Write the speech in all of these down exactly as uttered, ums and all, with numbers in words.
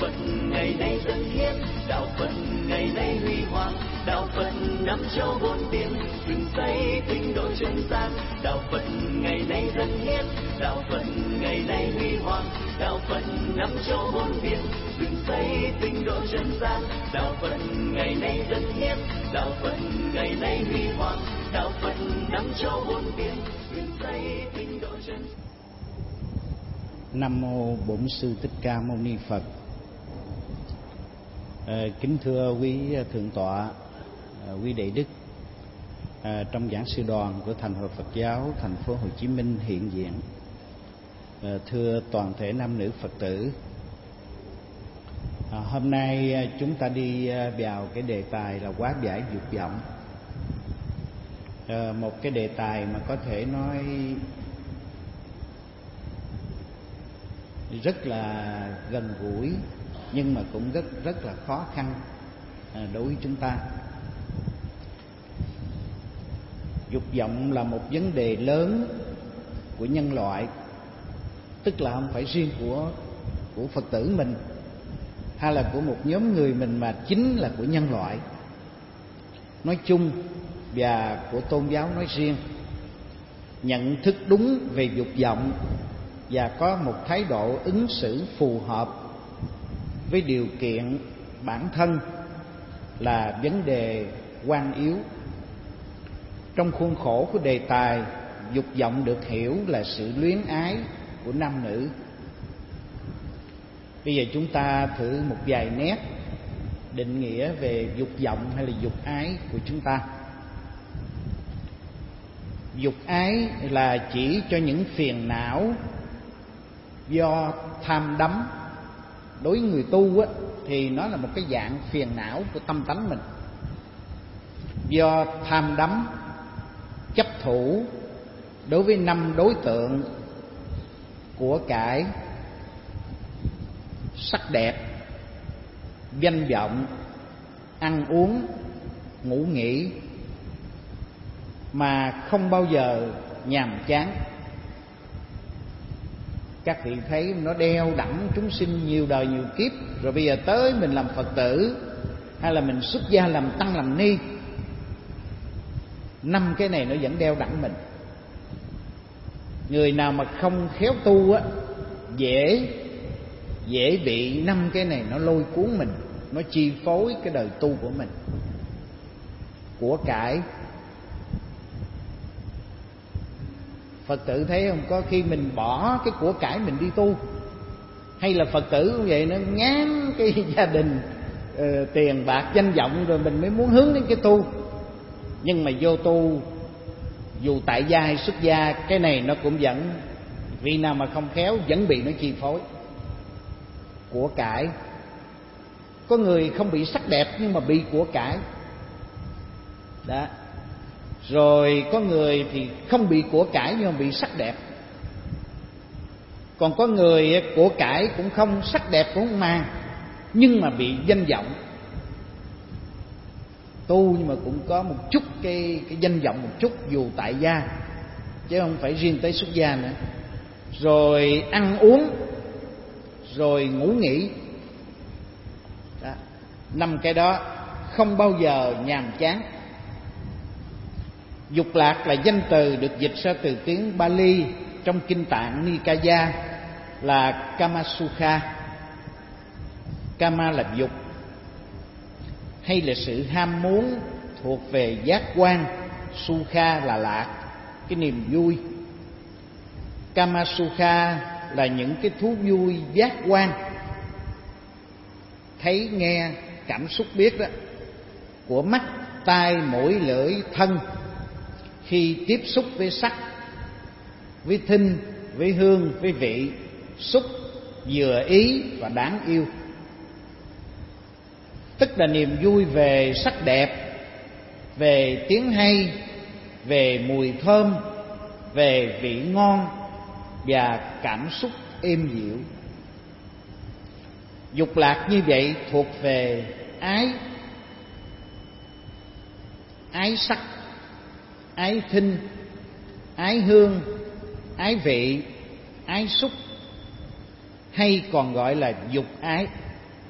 Phật ngày nay dân hiến, đạo Phật ngày nay huy hoàng, đạo Phật năm châu bốn biển, dựng xây tinh độ chân gian. Đạo Phật ngày nay dân hiến, đạo Phật ngày nay huy hoàng, đạo Phật năm châu bốn biển, dựng xây tinh độ chân gian. Đạo Phật ngày nay dân hiến, đạo Phật ngày nay huy hoàng, đạo Phật năm châu bốn biển, dựng xây tinh độ chân gian. Nam mô Bổn Sư Thích Ca Mâu Ni Phật. À, kính thưa quý thượng tọa, à, quý đệ đức, à, trong giảng sư đoàn của Thành hội Phật giáo thành phố Hồ Chí Minh hiện diện, à, thưa toàn thể nam nữ Phật tử, à, hôm nay chúng ta đi vào cái đề tài là quá giải dục vọng, à, một cái đề tài mà có thể nói rất là gần gũi nhưng mà cũng rất rất là khó khăn đối với chúng ta. Dục vọng là một vấn đề lớn của nhân loại, tức là không phải riêng của của Phật tử mình hay là của một nhóm người mình, mà chính là của nhân loại nói chung và của tôn giáo nói riêng. Nhận thức đúng về dục vọng và có một thái độ ứng xử phù hợp với điều kiện bản thân là vấn đề quan yếu. Trong khuôn khổ của đề tài, dục vọng được hiểu là sự luyến ái của nam nữ. Bây giờ chúng ta thử một vài nét định nghĩa về dục vọng hay là dục ái của chúng ta. Dục ái là chỉ cho những phiền não do tham đắm. Đối với người tu á, thì nó là một cái dạng phiền não của tâm tánh mình, do tham đắm, chấp thủ đối với năm đối tượng của cải, sắc đẹp, danh vọng, ăn uống, ngủ nghỉ, mà không bao giờ nhàm chán. Các vị thấy nó đeo đẳng chúng sinh nhiều đời nhiều kiếp, rồi bây giờ tới mình làm Phật tử hay là mình xuất gia làm tăng làm ni, năm cái này nó vẫn đeo đẳng mình. Người nào mà không khéo tu á, dễ dễ bị năm cái này nó lôi cuốn mình, nó chi phối cái đời tu của mình. Của cải, Phật tử thấy không, có khi mình bỏ cái của cải mình đi tu, hay là Phật tử cũng vậy, nó ngán cái gia đình, uh, tiền bạc danh vọng, rồi mình mới muốn hướng đến cái tu. Nhưng mà vô tu, dù tại gia hay xuất gia, cái này nó cũng vẫn, vì nào mà không khéo vẫn bị nó chi phối. Của cải, có người không bị sắc đẹp nhưng mà bị của cải đó. Rồi có người thì không bị của cải nhưng mà bị sắc đẹp. Còn có người của cải cũng không, sắc đẹp cũng không mang, nhưng mà bị danh vọng. Tu nhưng mà cũng có một chút cái, cái danh vọng một chút, dù tại gia, chứ không phải riêng tới xuất gia nữa. Rồi ăn uống, rồi ngủ nghỉ đó. Năm cái đó không bao giờ nhàm chán. Dục lạc là danh từ được dịch ra từ tiếng Bali trong kinh Tạng Nikaya là Kamasukha. Kama là dục, hay là sự ham muốn thuộc về giác quan. Sukha là lạc, cái niềm vui. Kamasukha là những cái thú vui giác quan, thấy nghe cảm xúc biết đó, của mắt, tai, mũi, lưỡi, thân, khi tiếp xúc với sắc, với thinh, với hương, với vị, xúc, vừa ý và đáng yêu. Tức là niềm vui về sắc đẹp, về tiếng hay, về mùi thơm, về vị ngon và cảm xúc êm dịu. Dục lạc như vậy thuộc về ái, ái sắc, ái thinh, ái hương, ái vị, ái xúc, hay còn gọi là dục ái.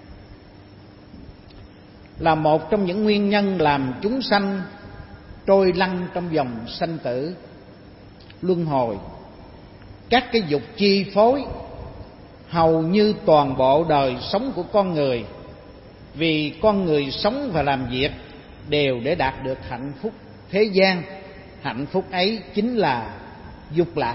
là một trong những nguyên nhân làm chúng sanh trôi lăn trong dòng sanh tử luân hồi. Các cái dục chi phối hầu như toàn bộ đời sống của con người, vì con người sống và làm việc đều để đạt được hạnh phúc thế gian. Hạnh phúc ấy chính là dục lạc.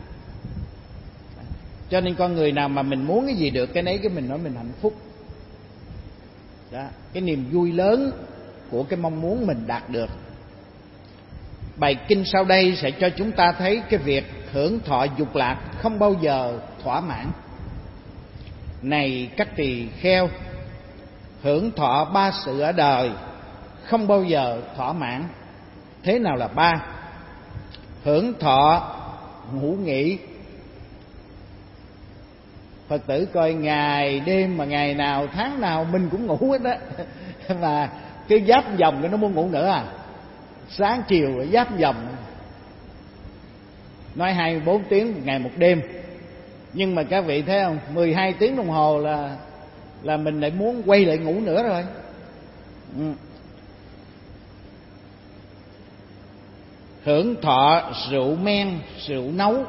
Cho nên con người nào mà mình muốn cái gì được cái nấy, cái mình nói mình hạnh phúc. Đó, cái niềm vui lớn của cái mong muốn mình đạt được. Bài kinh sau đây sẽ cho chúng ta thấy cái việc hưởng thọ dục lạc không bao giờ thỏa mãn. Này các tỳ kheo, hưởng thọ ba sự ở đời không bao giờ thỏa mãn. Thế nào là ba? Hưởng thọ ngủ nghỉ. Phật tử coi ngày đêm mà ngày nào tháng nào mình cũng ngủ hết á. Mà cái giáp vòng cái nó muốn ngủ nữa à? Sáng chiều rồi giáp vòng. Nói hai mươi bốn tiếng một ngày một đêm. Nhưng mà các vị thấy không, mười hai tiếng đồng hồ là là mình lại muốn quay lại ngủ nữa rồi. Ừ. Hưởng thọ rượu men, rượu nấu.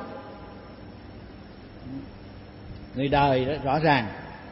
Người đời đó rõ ràng.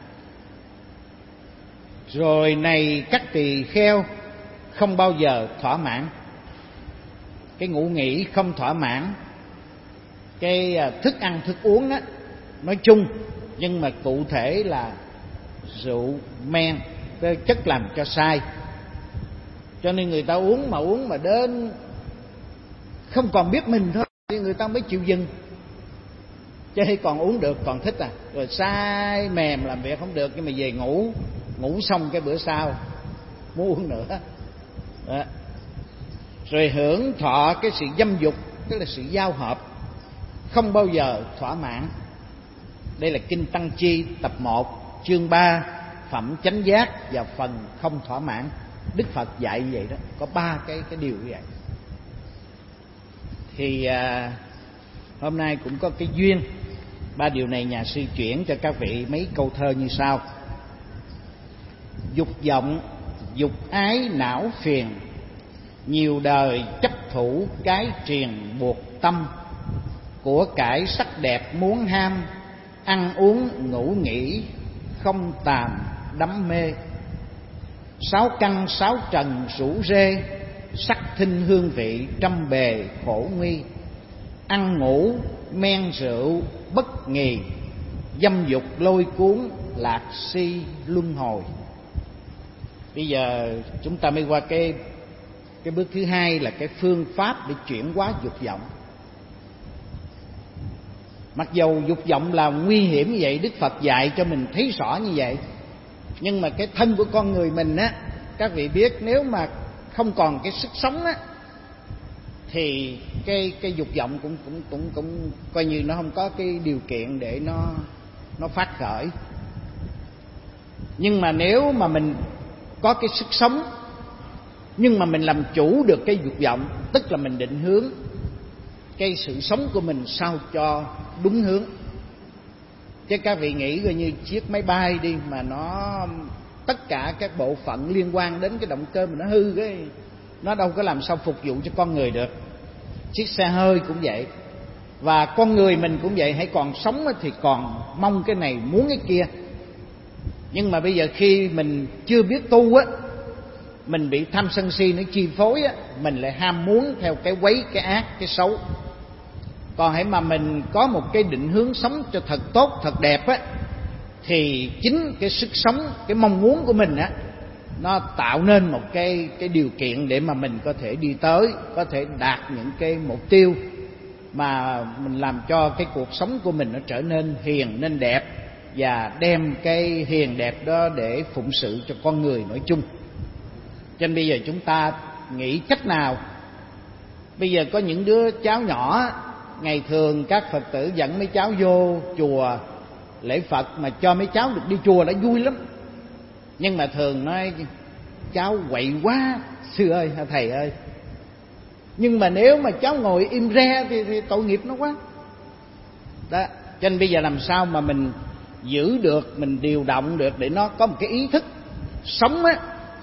Rồi này các tỳ kheo, không bao giờ thỏa mãn. Cái ngủ nghỉ không thỏa mãn. Cái thức ăn thức uống á, nói chung, nhưng mà cụ thể là rượu men, cái chất làm cho sai. Cho nên người ta uống mà uống mà đến không còn biết mình thôi thì người ta mới chịu dừng. Chứ còn uống được còn thích à. Rồi sai mềm làm việc không được, nhưng mà về ngủ, ngủ xong cái bữa sau muốn uống nữa. Đó. Rồi hưởng thọ cái sự dâm dục, tức là sự giao hợp, không bao giờ thỏa mãn. Đây là Kinh Tăng Chi tập một, chương ba, phẩm chánh giác và phần không thỏa mãn. Đức Phật dạy như vậy đó, có ba cái cái điều như vậy. Thì à, hôm nay cũng có cái duyên, ba điều này nhà sư chuyển cho các vị mấy câu thơ như sau. Dục vọng, dục ái não phiền, nhiều đời chấp thủ cái triền buộc tâm. Của cải sắc đẹp muốn ham, ăn uống ngủ nghỉ không tàm đắm mê. Sáu căn sáu trần rủ rê, sắc thinh hương vị trăm bề khổ nguy. Ăn ngủ men rượu bất nghì, dâm dục lôi cuốn lạc si luân hồi. Bây giờ chúng ta mới qua cái cái bước thứ hai là cái phương pháp để chuyển hóa dục vọng. Mặc dầu dục vọng là nguy hiểm như vậy, Đức Phật dạy cho mình thấy rõ như vậy, nhưng mà cái thân của con người mình á, các vị biết, nếu mà không còn cái sức sống á, thì cái cái dục vọng cũng cũng cũng cũng coi như nó không có cái điều kiện để nó nó phát khởi. Nhưng mà nếu mà mình có cái sức sống, nhưng mà mình làm chủ được cái dục vọng, tức là mình định hướng cái sự sống của mình sao cho đúng hướng. Chứ các vị nghĩ coi như chiếc máy bay đi mà nó tất cả các bộ phận liên quan đến cái động cơ mà nó hư, cái nó đâu có làm sao phục vụ cho con người được. Chiếc xe hơi cũng vậy, và con người mình cũng vậy. Hãy còn sống thì còn mong cái này muốn cái kia, nhưng mà bây giờ khi mình chưa biết tu á, mình bị tham sân si nó chi phối á, mình lại ham muốn theo cái quấy, cái ác, cái xấu. Còn hãy mà mình có một cái định hướng sống cho thật tốt, thật đẹp á, thì chính cái sức sống, cái mong muốn của mình á, nó tạo nên một cái cái điều kiện để mà mình có thể đi tới, có thể đạt những cái mục tiêu mà mình làm cho cái cuộc sống của mình nó trở nên hiền, nên đẹp, và đem cái hiền đẹp đó để phụng sự cho con người nói chung. Cho nên bây giờ chúng ta nghĩ cách nào? Bây giờ có những đứa cháu nhỏ, ngày thường các Phật tử dẫn mấy cháu vô chùa lễ Phật, mà cho mấy cháu được đi chùa đã vui lắm. Nhưng mà thường nói cháu quậy quá, sư ơi, thầy ơi. Nhưng mà nếu mà cháu ngồi im re thì, thì tội nghiệp nó quá. Đó, cho nên bây giờ làm sao mà mình giữ được, mình điều động được để nó có một cái ý thức sống á,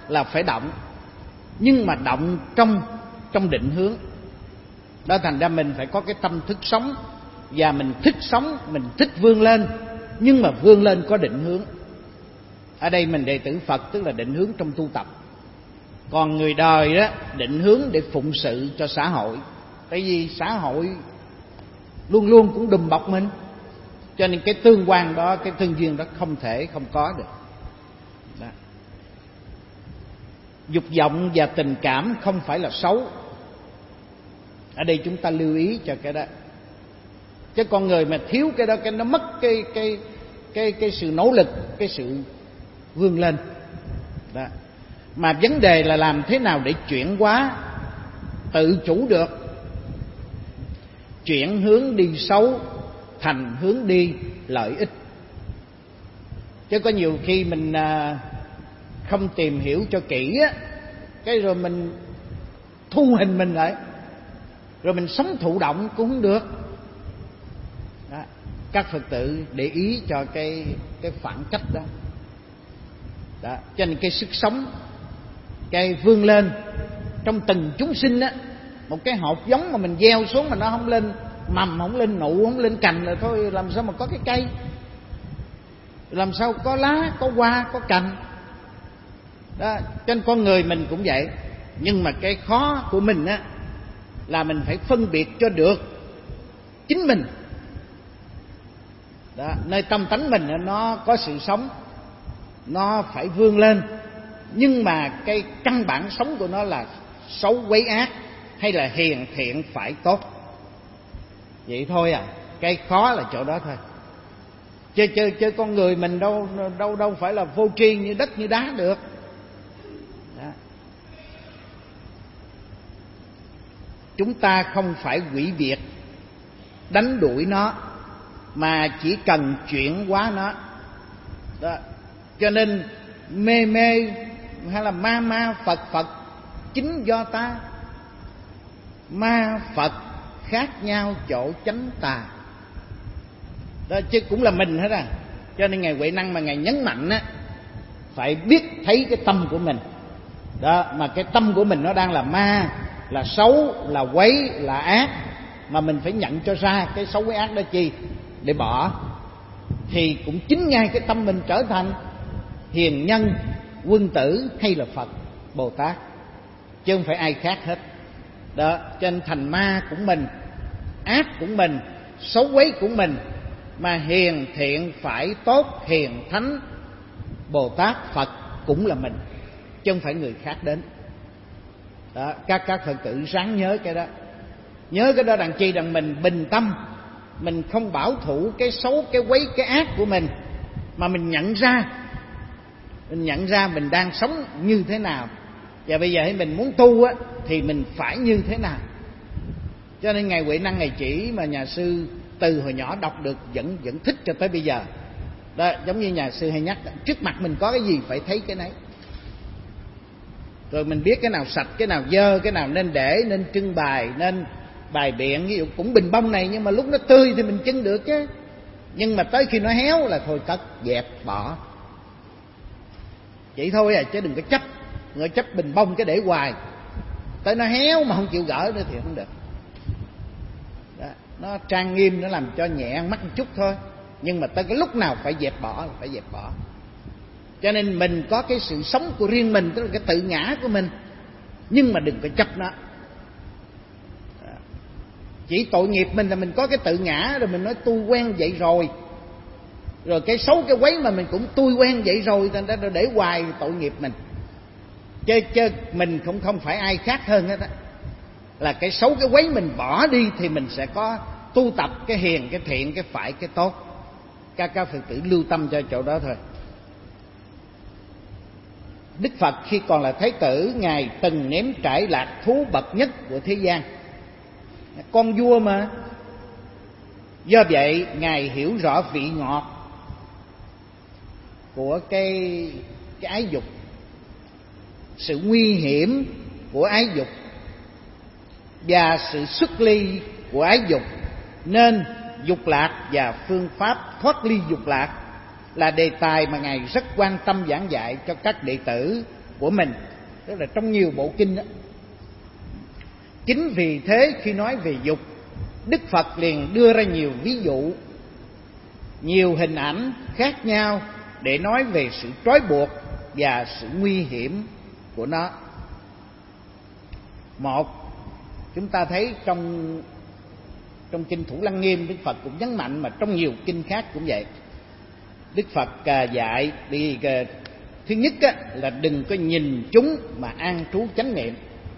là phải động, nhưng mà động trong trong định hướng. Đó, thành ra mình phải có cái tâm thức sống, và mình thích sống, mình thích vươn lên, nhưng mà vươn lên có định hướng. Ở đây mình đệ tử Phật tức là định hướng trong tu tập. Còn người đời đó, định hướng để phụng sự cho xã hội. Tại vì xã hội luôn luôn cũng đùm bọc mình, cho nên cái tương quan đó, cái tương duyên đó không thể không có được. Đó. Dục vọng và tình cảm không phải là xấu. Ở đây chúng ta lưu ý cho cái đó. Chứ con người mà thiếu cái đó, cái nó mất cái cái cái cái sự nỗ lực, cái sự vươn lên. Đó. Mà vấn đề là làm thế nào để chuyển hóa, tự chủ được, chuyển hướng đi xấu thành hướng đi lợi ích. Chứ có nhiều khi mình không tìm hiểu cho kỹ á, cái rồi mình thu hình mình lại, rồi mình sống thụ động cũng không được. Đó. Các Phật tử để ý cho cái cái phản cách đó. Đó. Cho nên cái sức sống, cái vươn lên trong từng chúng sinh á, một cái hột giống mà mình gieo xuống mà nó không lên mầm, không lên nụ, không lên cành là thôi, làm sao mà có cái cây, làm sao có lá, có hoa, có cành. Đó. Cho nên con người mình cũng vậy. Nhưng mà cái khó của mình á là mình phải phân biệt cho được chính mình. Đó. Nơi tâm tánh mình nó có sự sống, nó phải vươn lên, nhưng mà cái căn bản sống của nó là xấu quấy ác hay là hiền thiện phải tốt. Vậy thôi à. Cái khó là chỗ đó thôi. Chứ, chứ, chứ con người mình đâu đâu đâu phải là vô tri như đất như đá được. Đó. Chúng ta không phải hủy diệt, đánh đuổi nó, mà chỉ cần chuyển hóa nó. Đó. Cho nên mê mê hay là ma ma Phật Phật chính do ta. Ma Phật khác nhau chỗ chánh tà. Đó, chứ cũng là mình hết à. Cho nên Ngài Huệ Năng mà Ngài nhấn mạnh á, phải biết thấy cái tâm của mình. Đó, mà cái tâm của mình nó đang là ma, là xấu, là quấy, là ác, mà mình phải nhận cho ra cái xấu cái ác đó chi để bỏ. Thì cũng chính ngay cái tâm mình trở thành hiền nhân, quân tử hay là Phật, Bồ Tát, chứ không phải ai khác hết. Đó, cho nên thành ma cũng mình, ác cũng mình, xấu quấy cũng mình, mà hiền thiện phải tốt, hiền thánh, Bồ Tát, Phật cũng là mình, chứ không phải người khác đến. Đó, các các Phật tử ráng nhớ cái đó. Nhớ cái đó đằng chi, đằng mình bình tâm, mình không bảo thủ cái xấu, cái quấy, cái ác của mình, mà mình nhận ra, mình nhận ra mình đang sống như thế nào, và bây giờ mình muốn tu á thì mình phải như thế nào. Cho nên Ngài Huệ Năng Ngài chỉ mà nhà sư từ hồi nhỏ đọc được vẫn vẫn thích cho tới bây giờ. Đó, giống như nhà sư hay nhắc, trước mặt mình có cái gì phải thấy cái nấy, rồi mình biết cái nào sạch, cái nào dơ, cái nào nên để, nên trưng bày, nên bài biện. Ví dụ cũng bình bông này, nhưng mà lúc nó tươi thì mình trưng được chứ, nhưng mà tới khi nó héo là thôi cất, dẹp, bỏ. Vậy thôi à, chứ đừng có chấp. Người chấp bình bông cái để hoài, tới nó héo mà không chịu gỡ nữa thì không được. Đó, nó trang nghiêm, nó làm cho nhẹ mắt một chút thôi, nhưng mà tới cái lúc nào phải dẹp bỏ là phải dẹp bỏ. Cho nên mình có cái sự sống của riêng mình, tức là cái tự ngã của mình, nhưng mà đừng có chấp nó. Chỉ tội nghiệp mình là mình có cái tự ngã, rồi mình nói tôi quen vậy rồi, rồi cái xấu cái quấy mà mình cũng tôi quen vậy rồi, thành ra để hoài tội nghiệp mình. Chứ, chứ mình cũng không phải ai khác hơn hết á. Là cái xấu cái quấy mình bỏ đi thì mình sẽ có tu tập cái hiền, cái thiện, cái phải, cái tốt. Các các Phật tử lưu tâm cho chỗ đó thôi. Đức Phật khi còn là Thái tử, Ngài từng nếm trải lạc thú bậc nhất của thế gian, con vua mà. Do vậy Ngài hiểu rõ vị ngọt của cái, cái ái dục, sự nguy hiểm của ái dục và sự xuất ly của ái dục, nên dục lạc và phương pháp thoát ly dục lạc là đề tài mà Ngài rất quan tâm giảng dạy cho các đệ tử của mình, tức là trong nhiều bộ kinh đó. Chính vì thế khi nói về dục, Đức Phật liền đưa ra nhiều ví dụ, nhiều hình ảnh khác nhau để nói về sự trói buộc và sự nguy hiểm của nó. Một, chúng ta thấy trong trong kinh Thủ Lăng Nghiêm, Đức Phật cũng nhấn mạnh, mà trong nhiều kinh khác cũng vậy. Đức Phật dạy đi, thứ nhất á, là đừng có nhìn chúng mà an trú chánh niệm.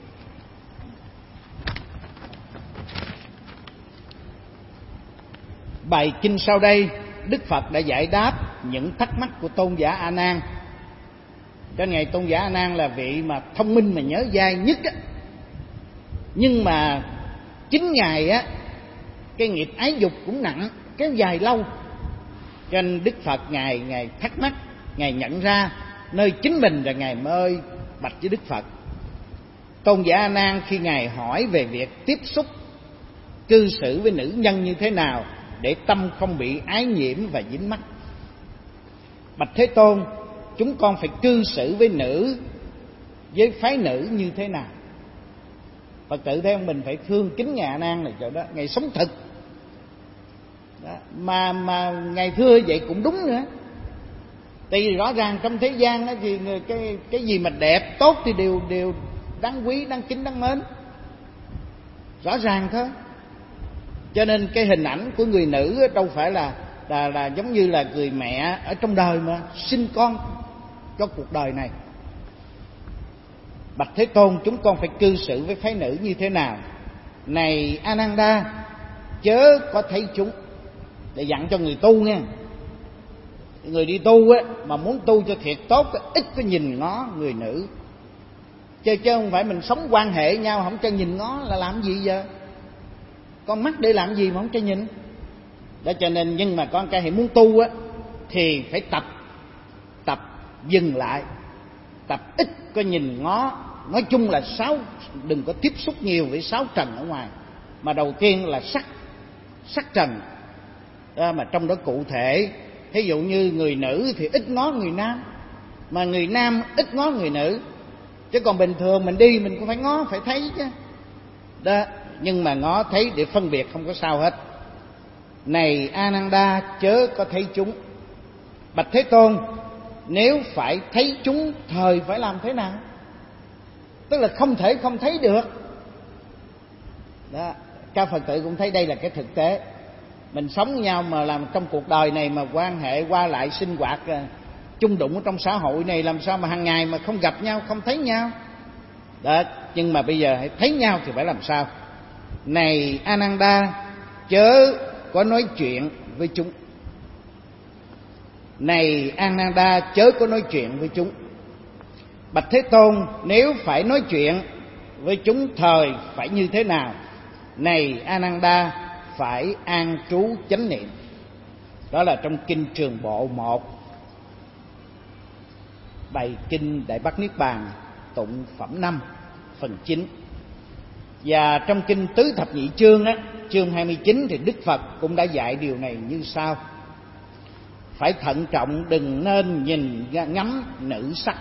Bài kinh sau đây, Đức Phật đã giải đáp những thắc mắc của tôn giả A Nan. Trên ngày tôn giả A Nan là vị mà thông minh mà nhớ dai nhất á, nhưng mà chính ngài á, cái nghiệp ái dục cũng nặng, kéo dài lâu, cho nên Đức Phật ngài ngài thắc mắc, ngài nhận ra nơi chính mình, rồi ngài mới bạch với Đức Phật. Tôn giả A Nan khi ngài hỏi về việc tiếp xúc cư xử với nữ nhân như thế nào để tâm không bị ái nhiễm và dính mắc. Bạch Thế Tôn, chúng con phải cư xử với nữ, với phái nữ như thế nào? Phật tử thấy không, mình phải thương kính ngài A Nan này chỗ đó, ngài sống thực đó. Mà mà ngài thưa vậy cũng đúng nữa. Tại vì rõ ràng trong thế gian đó thì cái cái gì mà đẹp tốt thì đều đều đáng quý, đáng kính, đáng mến, rõ ràng thôi. Cho nên cái hình ảnh của người nữ đâu phải là là là giống như là người mẹ ở trong đời mà sinh con cho cuộc đời này. Bạch Thế Tôn, chúng con phải cư xử với phái nữ như thế nào? Này Ananda, chớ có thấy chúng. Để dặn cho người tu nha. Người đi tu á, mà muốn tu cho thiệt tốt, ít có nhìn ngó người nữ. Chứ, chứ không phải mình sống quan hệ nhau không cho nhìn ngó là làm gì giờ? Con mắt để làm gì mà không cho nhìn? Đó, cho nên nhưng mà con cái hãy muốn tu á thì phải tập tập dừng lại, tập ít có nhìn ngó. Nói chung là sáu, đừng có tiếp xúc nhiều với sáu trần ở ngoài, mà đầu tiên là sắc sắc trần đó, mà trong đó cụ thể, ví dụ như người nữ thì ít ngó người nam, mà người nam ít ngó người nữ. Chứ còn bình thường mình đi mình cũng phải ngó, phải thấy chứ đó. Nhưng mà ngó thấy để phân biệt không có sao hết. Này Ananda, chớ có thấy chúng. Bạch Thế Tôn, nếu phải thấy chúng thời phải làm thế nào? Tức là không thể không thấy được đó. Các Phật tử cũng thấy đây là cái thực tế. Mình sống với nhau mà làm trong cuộc đời này mà quan hệ qua lại sinh hoạt chung đụng trong xã hội này, làm sao mà hàng ngày mà không gặp nhau, không thấy nhau đó. Nhưng mà bây giờ hãy thấy nhau thì phải làm sao? Này Ananda, chớ có nói chuyện với chúng. Này Ananda, chớ có nói chuyện với chúng. Bạch Thế Tôn, nếu phải nói chuyện với chúng thời phải như thế nào? Này Ananda, phải an trú chánh niệm. Đó là trong kinh Trường Bộ một, bài kinh Đại Bát Niết Bàn, tụng phẩm năm, phần chín. Và trong kinh Tứ Thập Nhị Chương á, chương hai mươi chín thì Đức Phật cũng đã dạy điều này như sau: phải thận trọng, đừng nên nhìn ngắm nữ sắc,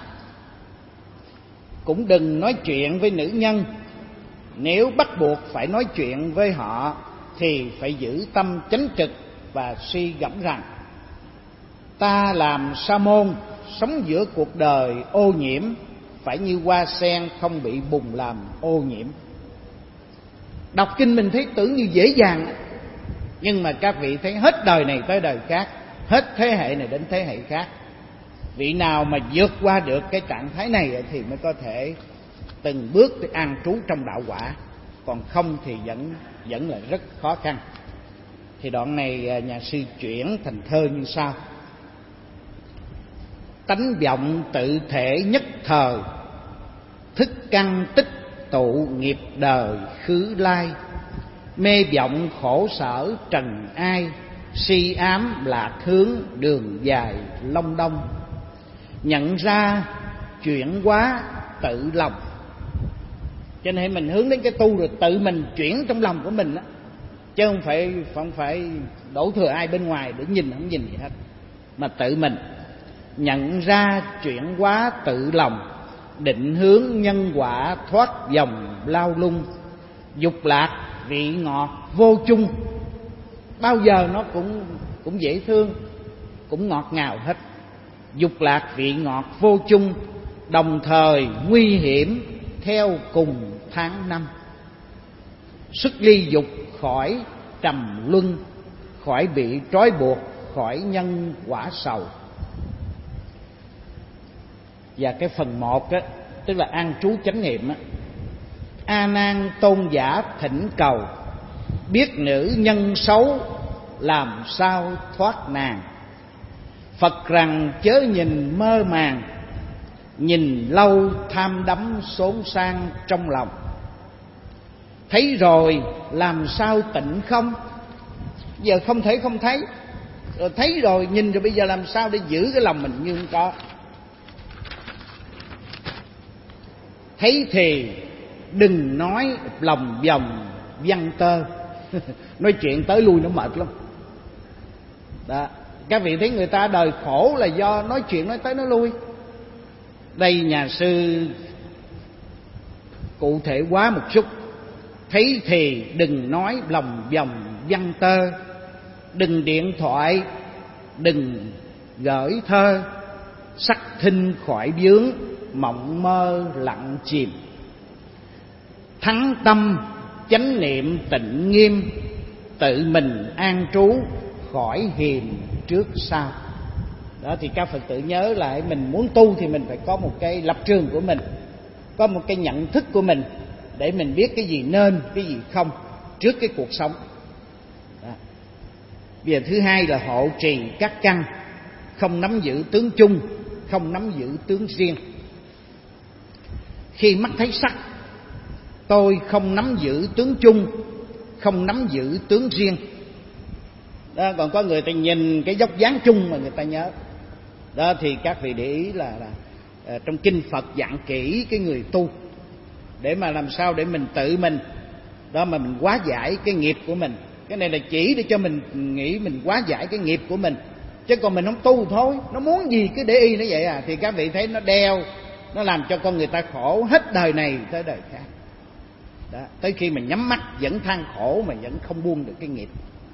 cũng đừng nói chuyện với nữ nhân. Nếu bắt buộc phải nói chuyện với họ thì phải giữ tâm chánh trực và suy gẫm rằng ta làm sa môn, sống giữa cuộc đời ô nhiễm, phải như hoa sen không bị bùn làm ô nhiễm. Đọc kinh mình thấy tưởng như dễ dàng, nhưng mà các vị thấy hết đời này tới đời khác, hết thế hệ này đến thế hệ khác. Vị nào mà vượt qua được cái trạng thái này thì mới có thể từng bước để an trú trong đạo quả, còn không thì vẫn vẫn là rất khó khăn. Thì đoạn này nhà sư chuyển thành thơ như sau: tánh vọng tự thể nhất thời, thức căn tích tụ nghiệp đời khứ lai. Mê vọng khổ sở trần ai, si ám lạc hướng đường dài long đông. Nhận ra chuyển hóa tự lòng. Cho nên mình hướng đến cái tu rồi tự mình chuyển trong lòng của mình đó, chứ không phải không phải đổ thừa ai bên ngoài để nhìn không nhìn gì hết, mà tự mình nhận ra chuyển hóa tự lòng. định hướng nhân quả thoát dòng lao lung. Dục lạc vị ngọt vô chung, bao giờ nó cũng cũng dễ thương, cũng ngọt ngào hết. Dục lạc vị ngọt vô chung, đồng thời nguy hiểm theo cùng tháng năm. Xuất ly dục khỏi trầm luân, khỏi bị trói buộc, khỏi nhân quả sầu. Và cái phần một á, tức là an trú chánh niệm á. A Nan tôn giả thỉnh cầu, biết nữ nhân xấu làm sao thoát nàng. Phật rằng chớ nhìn mơ màng, nhìn lâu tham đắm xốn sang trong lòng. Thấy rồi làm sao tịnh không? Giờ không thể không thấy, rồi thấy rồi nhìn rồi bây giờ làm sao để giữ cái lòng mình như không có. Thấy thì đừng nói lòng vòng văn tơ. Nói chuyện tới lui nó mệt lắm đó. Các vị thấy người ta đời khổ là do nói chuyện nói tới nói lui. Đây nhà sư cụ thể hóa một chút. Thấy thì đừng nói lòng vòng văn tơ, đừng điện thoại, đừng gửi thơ. Sắc thinh khỏi vướng, mộng mơ lặng chìm. Thắng tâm chánh niệm tịnh nghiêm, tự mình an trú khỏi hiềm trước sau. Đó thì các Phật tử nhớ lại, mình muốn tu thì mình phải có một cái lập trường của mình, có một cái nhận thức của mình, để mình biết cái gì nên, cái gì không trước cái cuộc sống. Đó. Bây giờ thứ hai là hộ trì các căn, không nắm giữ tướng chung, không nắm giữ tướng riêng. Khi mắt thấy sắc, tôi không nắm giữ tướng chung, không nắm giữ tướng riêng. Đó, còn có người ta nhìn cái dốc dáng chung mà người ta nhớ. Đó thì các vị để ý là, là à, trong kinh Phật dặn kỹ cái người tu, để mà làm sao để mình tự mình đó mà mình hóa giải cái nghiệp của mình. Cái này là chỉ để cho mình nghĩ mình hóa giải cái nghiệp của mình, chứ còn mình không tu thôi, nó muốn gì cứ để y nó vậy à. Thì các vị thấy nó đeo, nó làm cho con người ta khổ hết đời này tới đời khác. Đó, tới khi mình nhắm mắt vẫn than khổ mà vẫn không buông được cái nghiệp.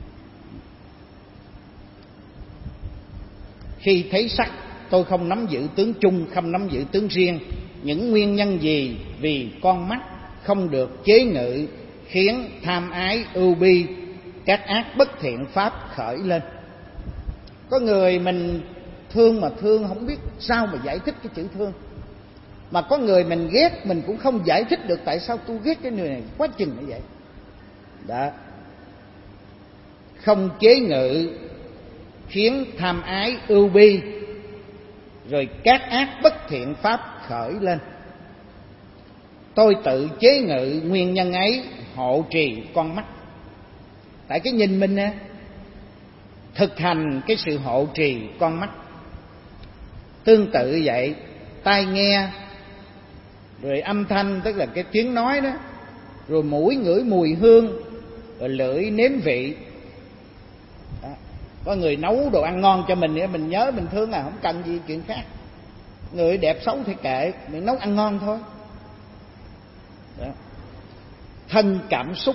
Khi thấy sắc, tôi không nắm giữ tướng chung, không nắm giữ tướng riêng. Những nguyên nhân gì vì con mắt không được chế ngự, khiến tham ái ưu bi, các ác bất thiện pháp khởi lên. Có người mình thương mà thương không biết sao mà giải thích cái chữ thương. Mà có người mình ghét mình cũng không giải thích được tại sao tôi ghét cái người này quá chừng như vậy. Đó. Không chế ngự khiến tham ái ưu bi, rồi các ác bất thiện pháp khởi lên. Tôi tự chế ngự nguyên nhân ấy, hộ trì con mắt. Tại cái nhìn mình nè, thực hành cái sự hộ trì con mắt. Tương tự vậy, tai nghe, rồi âm thanh tức là cái tiếng nói đó, rồi mũi ngửi mùi hương, rồi lưỡi nếm vị. Đó. Có người nấu đồ ăn ngon cho mình, mình nhớ mình thương à, không cần gì chuyện khác. Người đẹp xấu thì kệ, mình nấu ăn ngon thôi. Đó. Thân cảm xúc,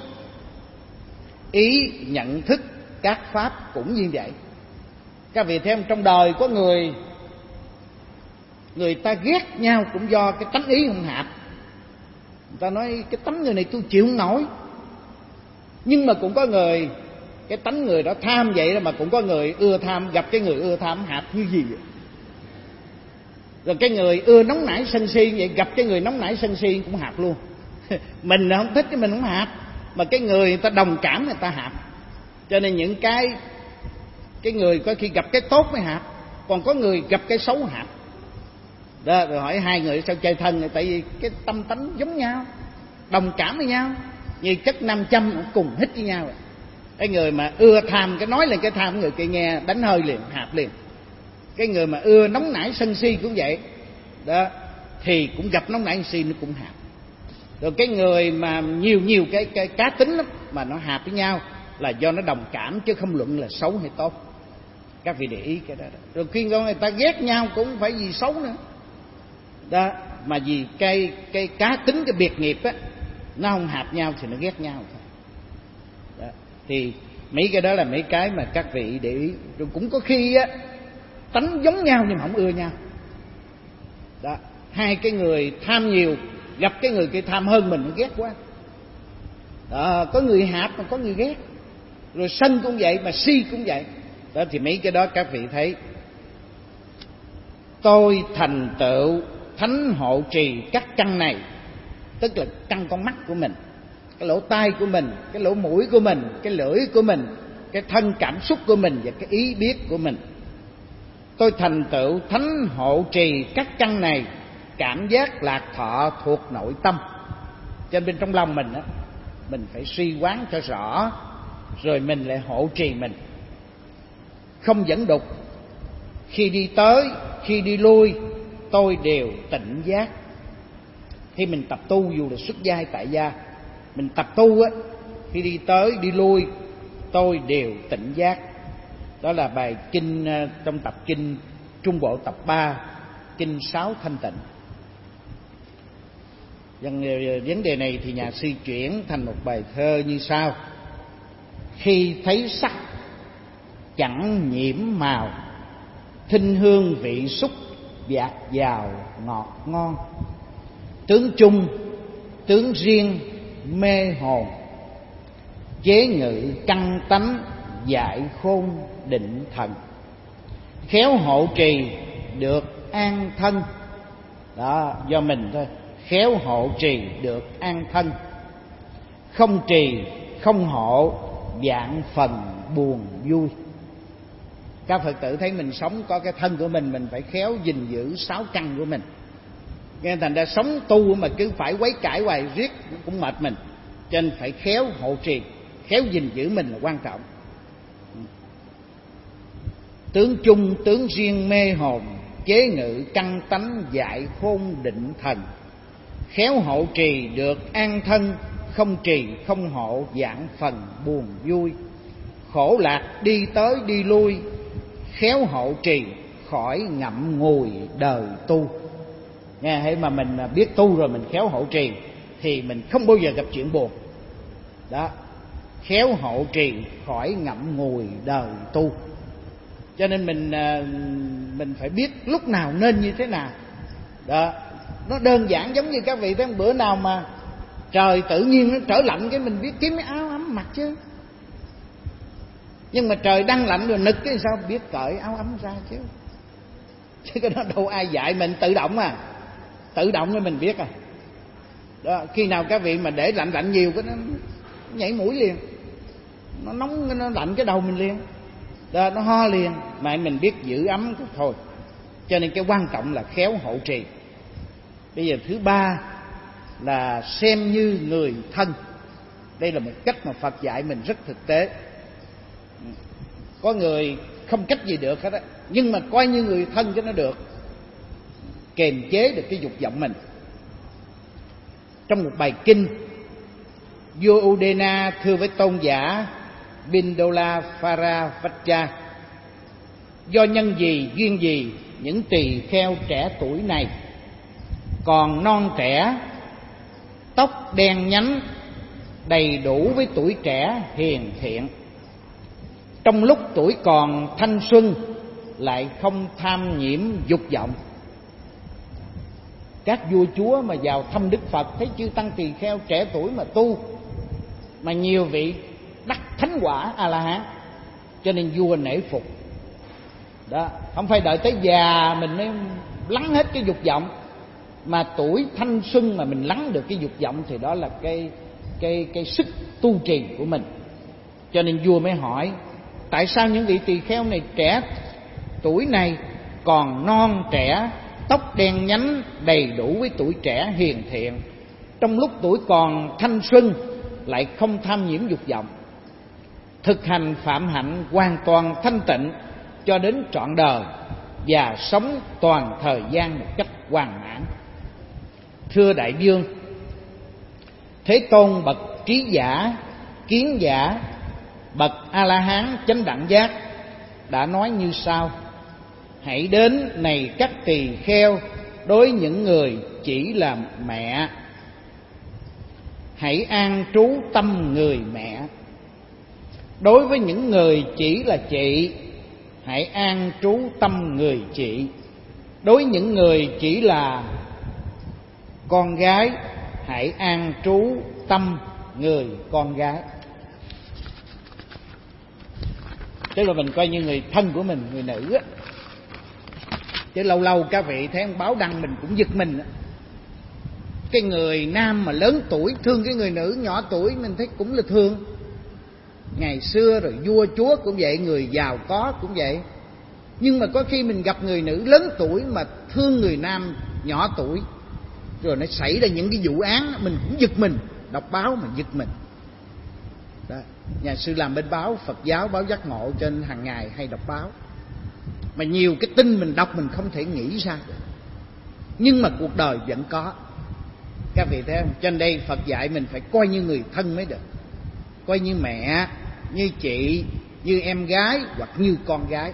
ý nhận thức các pháp cũng như vậy. Các vị thấy trong đời có người người ta ghét nhau cũng do cái tánh ý không hạp. Người ta nói cái tánh người này tôi chịu không nổi. Nhưng mà cũng có người, cái tánh người đó tham vậy đó, mà cũng có người ưa tham, gặp cái người ưa tham hạp như gì vậy. Rồi cái người ưa nóng nảy sân si vậy, gặp cái người nóng nảy sân si cũng hạp luôn. Mình không thích cái mình không hạp, mà cái người người ta đồng cảm người ta hạp. Cho nên những cái cái người có khi gặp cái tốt mới hạp, còn có người gặp cái xấu hạp. Đó, rồi hỏi hai người sao chơi thân? Tại vì cái tâm tánh giống nhau, đồng cảm với nhau, như chất nam châm cùng hít với nhau. Cái người mà ưa tham, cái nói lên cái tham, người kia nghe đánh hơi liền, hạp liền. Cái người mà ưa nóng nảy sân si cũng vậy đó, thì cũng gặp nóng nảy sân si nó cũng hạp. Rồi cái người mà nhiều nhiều cái, cái cá tính lắm mà nó hạp với nhau là do nó đồng cảm, chứ không luận là xấu hay tốt. Các vị để ý cái đó, đó. Rồi khi con người ta ghét nhau cũng phải vì xấu nữa đó. mà vì cái cái cá tính, cái biệt nghiệp á, nó không hợp nhau thì nó ghét nhau thôi. Đó. Thì mấy cái đó là mấy cái mà các vị để ý. Rồi cũng có khi á tánh giống nhau nhưng mà không ưa nhau. Đó. Hai cái người tham nhiều gặp cái người kia tham hơn mình, nó ghét quá. Đó. Có người hạp mà có người ghét. Rồi sân cũng vậy, mà si cũng vậy. Đó thì mấy cái đó các vị thấy. Tôi thành tựu thánh hộ trì các căn này, tức là căn con mắt của mình, cái lỗ tai của mình, cái lỗ mũi của mình, cái lưỡi của mình, cái thân cảm xúc của mình và cái ý biết của mình. Tôi thành tựu thánh hộ trì các căn này, cảm giác lạc thọ thuộc nội tâm. Cho nên bên trong lòng mình á, mình phải suy quán cho rõ, rồi mình lại hộ trì mình. Không dẫn đục, khi đi tới, khi đi lui, tôi đều tỉnh giác. Khi mình tập tu, dù là xuất gia hay tại gia, mình tập tu á, khi đi tới, đi lui, tôi đều tỉnh giác. Đó là bài kinh trong tập kinh Trung Bộ tập ba, kinh sáu thanh tịnh. Vấn đề này thì nhà sư chuyển thành một bài thơ như sau: khi thấy sắc chẳng nhiễm màu, thinh hương vị xúc dạt dào ngọt ngon. Tướng chung tướng riêng mê hồn, chế ngự căn tánh dại khôn định thần. Khéo hộ trì được an thân. Đó, do mình thôi. Khéo hộ trì được an thân. Không trì không hộ, vạn phần buồn vui. Các Phật tử thấy mình sống có cái thân của mình, mình phải khéo gìn giữ sáu căn của mình. Nghe thành ra sống tu mà cứ phải quấy cãi hoài riết cũng mệt mình. Cho nên phải khéo hộ trì, khéo gìn giữ mình là quan trọng. Tướng chung tướng riêng mê hồn, chế ngự căn tánh dại khôn định thần. Khéo hộ trì được an thân, không trì không hộ vạn phần buồn vui. Khổ lạc đi tới đi lui, khéo hộ trì khỏi ngậm ngùi đời tu. Nghe, hễ mà mình biết tu rồi mình khéo hộ trì thì mình không bao giờ gặp chuyện buồn. Đó, khéo hộ trì khỏi ngậm ngùi đời tu. Cho nên mình mình phải biết lúc nào nên như thế nào. Đó, nó đơn giản giống như các vị thấy bữa nào mà trời tự nhiên nó trở lạnh cái mình biết kiếm cái áo ấm mặc chứ. Nhưng mà trời đang lạnh rồi nực cái sao biết cởi áo ấm ra chứ. Chứ cái đó đâu ai dạy mình, tự động à. Tự động nên mình biết à. Đó, khi nào các vị mà để lạnh lạnh nhiều cái nó nhảy mũi liền. Nó nóng, nó lạnh cái đầu mình liền. Đó, nó ho liền. Mà mình biết giữ ấm cũng thôi. Cho nên cái quan trọng là khéo hộ trì. Bây giờ thứ ba là xem như người thân. Đây là một cách mà Phật dạy mình rất thực tế. Có người không cách gì được hết á, nhưng mà coi như người thân cho nó được, kềm chế được cái dục vọng mình. Trong một bài kinh, vua Udena thưa với tôn giả Bindola Phara Vacha: do nhân gì duyên gì, những tỳ kheo trẻ tuổi này còn non trẻ, tóc đen nhánh, đầy đủ với tuổi trẻ hiền thiện. Trong lúc tuổi còn thanh xuân lại không tham nhiễm dục vọng. Các vua chúa mà vào thăm Đức Phật thấy chư tăng tỳ kheo trẻ tuổi mà tu, mà nhiều vị đắc thánh quả A La Hán, cho nên vua nể phục. Đó, không phải đợi tới già mình mới lắng hết cái dục vọng, mà tuổi thanh xuân mà mình lắng được cái dục vọng thì đó là cái cái cái sức tu trì của mình. Cho nên vua mới hỏi: tại sao những vị tỳ kheo này trẻ tuổi này còn non trẻ, tóc đen nhánh, đầy đủ với tuổi trẻ hiền thiện, trong lúc tuổi còn thanh xuân lại không tham nhiễm dục vọng, thực hành phạm hạnh hoàn toàn thanh tịnh cho đến trọn đời và sống toàn thời gian một cách hoàn mãn? Thưa đại vương, Thế Tôn bậc trí giả, kiến giả, bậc A La Hán chánh đẳng giác đã nói như sau: hãy đến này các tỳ kheo, đối những người chỉ là mẹ, hãy an trú tâm người mẹ. Đối với những người chỉ là chị, hãy an trú tâm người chị. Đối với những người chỉ là con gái, hãy an trú tâm người con gái. Tức là mình coi như người thân của mình, người nữ á. Chứ lâu lâu các vị thấy ông báo đăng mình cũng giật mình á. Cái người nam mà lớn tuổi thương cái người nữ nhỏ tuổi, mình thấy cũng là thương. Ngày xưa rồi vua chúa cũng vậy, người giàu có cũng vậy. Nhưng mà có khi mình gặp người nữ lớn tuổi mà thương người nam nhỏ tuổi, rồi nó xảy ra những cái vụ án, mình cũng giật mình. Đọc báo mà giật mình đó. Nhà sư làm bên báo Phật giáo, báo Giác Ngộ, trên hàng ngày hay đọc báo. Mà nhiều cái tin mình đọc mình không thể nghĩ ra được. Nhưng mà cuộc đời vẫn có. Các vị thấy không? Trên đây Phật dạy mình phải coi như người thân mới được. Coi như mẹ, như chị, như em gái hoặc như con gái.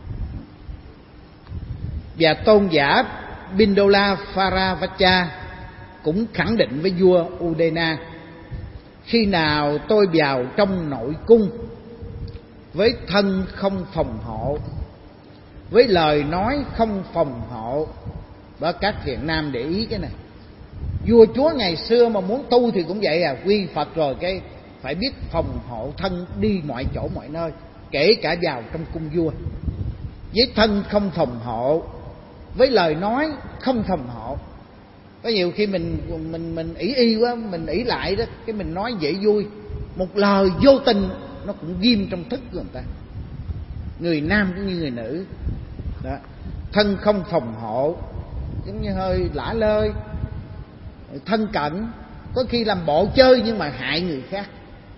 Và tôn giả Pindola Paravaca cũng khẳng định với vua Udena: khi nào tôi vào trong nội cung, với thân không phòng hộ, với lời nói không phòng hộ. Đó, các thiện nam để ý cái này. Vua chúa ngày xưa mà muốn tu thì cũng vậy à, quy Phật rồi cái phải biết phòng hộ thân, đi mọi chỗ mọi nơi, kể cả vào trong cung vua. Với thân không phòng hộ, với lời nói không phòng hộ. Có nhiều khi mình mình mình ỷ y quá, mình ỷ lại đó, cái mình nói dễ vui, một lời vô tình nó cũng ghim trong thức của người ta. Người nam cũng như người nữ đó. Thân không phòng hộ, giống như hơi lả lơi, thân cận, có khi làm bộ chơi nhưng mà hại người khác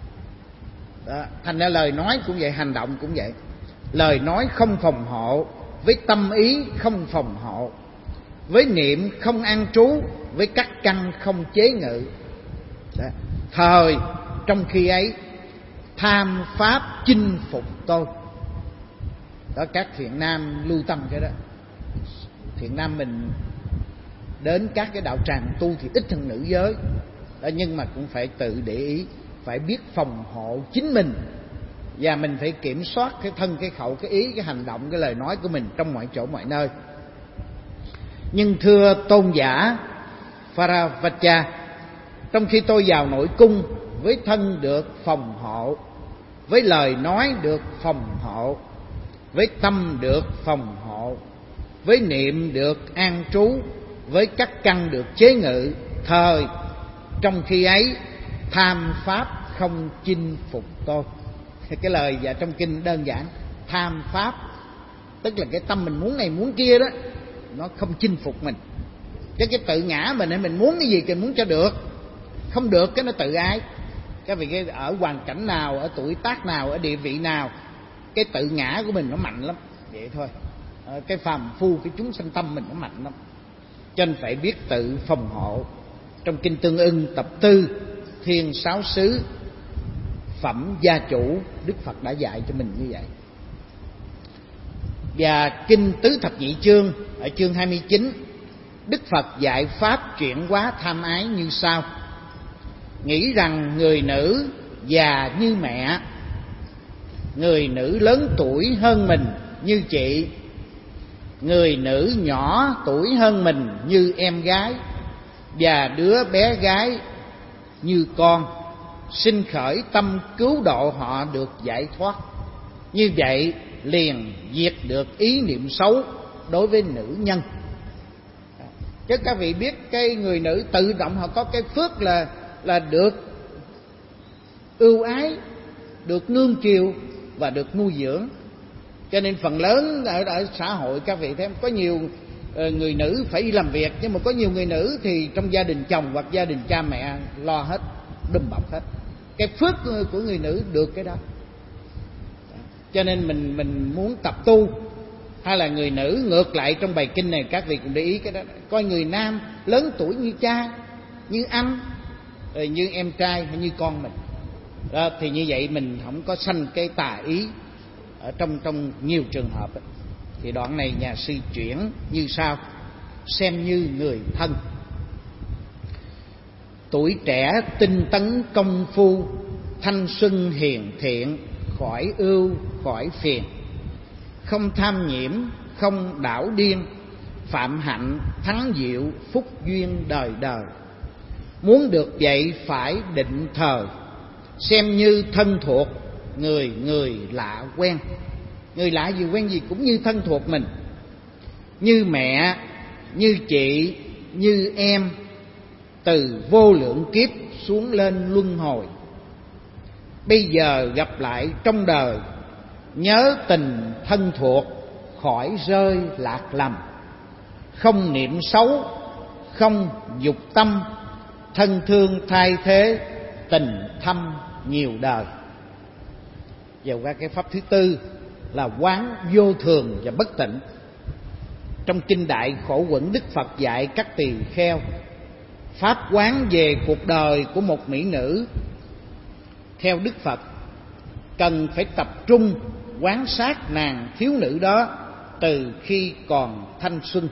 đó. Thành ra lời nói cũng vậy, hành động cũng vậy. Lời nói không phòng hộ, với tâm ý không phòng hộ, với niệm không an trú, với các căn không chế ngự đó. Thời trong khi ấy tham pháp chinh phục tôi đó. Các thiện nam lưu tâm cái đó. Thiện nam mình đến các cái đạo tràng tu thì ít hơn nữ giới đó, nhưng mà cũng phải tự để ý, phải biết phòng hộ chính mình. Và mình phải kiểm soát cái thân, cái khẩu, cái ý, cái hành động, cái lời nói của mình trong mọi chỗ mọi nơi. Nhưng thưa tôn giả Paravaca, trong khi tôi vào nội cung, với thân được phòng hộ, với lời nói được phòng hộ, với tâm được phòng hộ, với niệm được an trú, với các căn được chế ngự, thời trong khi ấy tham pháp không chinh phục tôi. Cái lời và trong kinh đơn giản, tham pháp tức là cái tâm mình muốn này muốn kia đó, nó không chinh phục mình. Chứ cái tự ngã mình, mình muốn cái gì thì muốn cho được, không được cái nó tự ái. Cái vì cái ở hoàn cảnh nào, ở tuổi tác nào, ở địa vị nào, cái tự ngã của mình nó mạnh lắm. Vậy thôi, cái phàm phu, cái chúng sanh tâm mình nó mạnh lắm. Cho nên phải biết tự phòng hộ. Trong kinh Tương Ưng tập tư Thiên Sáu Xứ Phẩm Gia Chủ, Đức Phật đã dạy cho mình như vậy. Và kinh Tứ Thập Nhị Chương ở chương hai mươi chín, Đức Phật dạy pháp chuyển hóa tham ái như sau: nghĩ rằng người nữ già như mẹ, người nữ lớn tuổi hơn mình như chị, người nữ nhỏ tuổi hơn mình như em gái, và đứa bé gái như con, xin khởi tâm cứu độ họ được giải thoát. Như vậy liền diệt được ý niệm xấu đối với nữ nhân. Chứ các vị biết cái người nữ tự động họ có cái phước là là được ưu ái, được nương chiều và được nuôi dưỡng. Cho nên phần lớn ở, ở xã hội các vị thấy có nhiều người nữ phải đi làm việc, nhưng mà có nhiều người nữ thì trong gia đình chồng hoặc gia đình cha mẹ lo hết, đùm bọc hết. Cái phước của người nữ được cái đó. Cho nên mình mình muốn tập tu, hay là người nữ ngược lại trong bài kinh này các vị cũng để ý cái đó. Coi người nam lớn tuổi như cha, như anh, rồi như em trai hay như con mình đó, thì như vậy mình không có sanh cái tà ý ở trong trong nhiều trường hợp ấy. Thì đoạn này nhà sư chuyển như sau: xem như người thân. Tuổi trẻ tinh tấn công phu, thanh xuân hiền thiện, khỏi ưu khỏi phiền. Không tham nhiễm, không đảo điên, phạm hạnh thắng diệu, phúc duyên đời đời. Muốn được vậy phải định thờ, xem như thân thuộc, người người lạ quen. Người lạ gì quen gì cũng như thân thuộc mình, như mẹ, như chị, như em, từ vô lượng kiếp xuống lên luân hồi. Bây giờ gặp lại trong đời, nhớ tình thân thuộc, khỏi rơi lạc lầm. Không niệm xấu, không dục tâm, thân thương thay thế, tình thâm nhiều đời. Giờ qua cái pháp thứ tư là quán vô thường và bất tịnh. Trong kinh Đại Khổ Quẩn, Đức Phật dạy các tỳ kheo pháp quán về cuộc đời của một mỹ nữ. Theo Đức Phật, cần phải tập trung quan sát nàng thiếu nữ đó từ khi còn thanh xuân.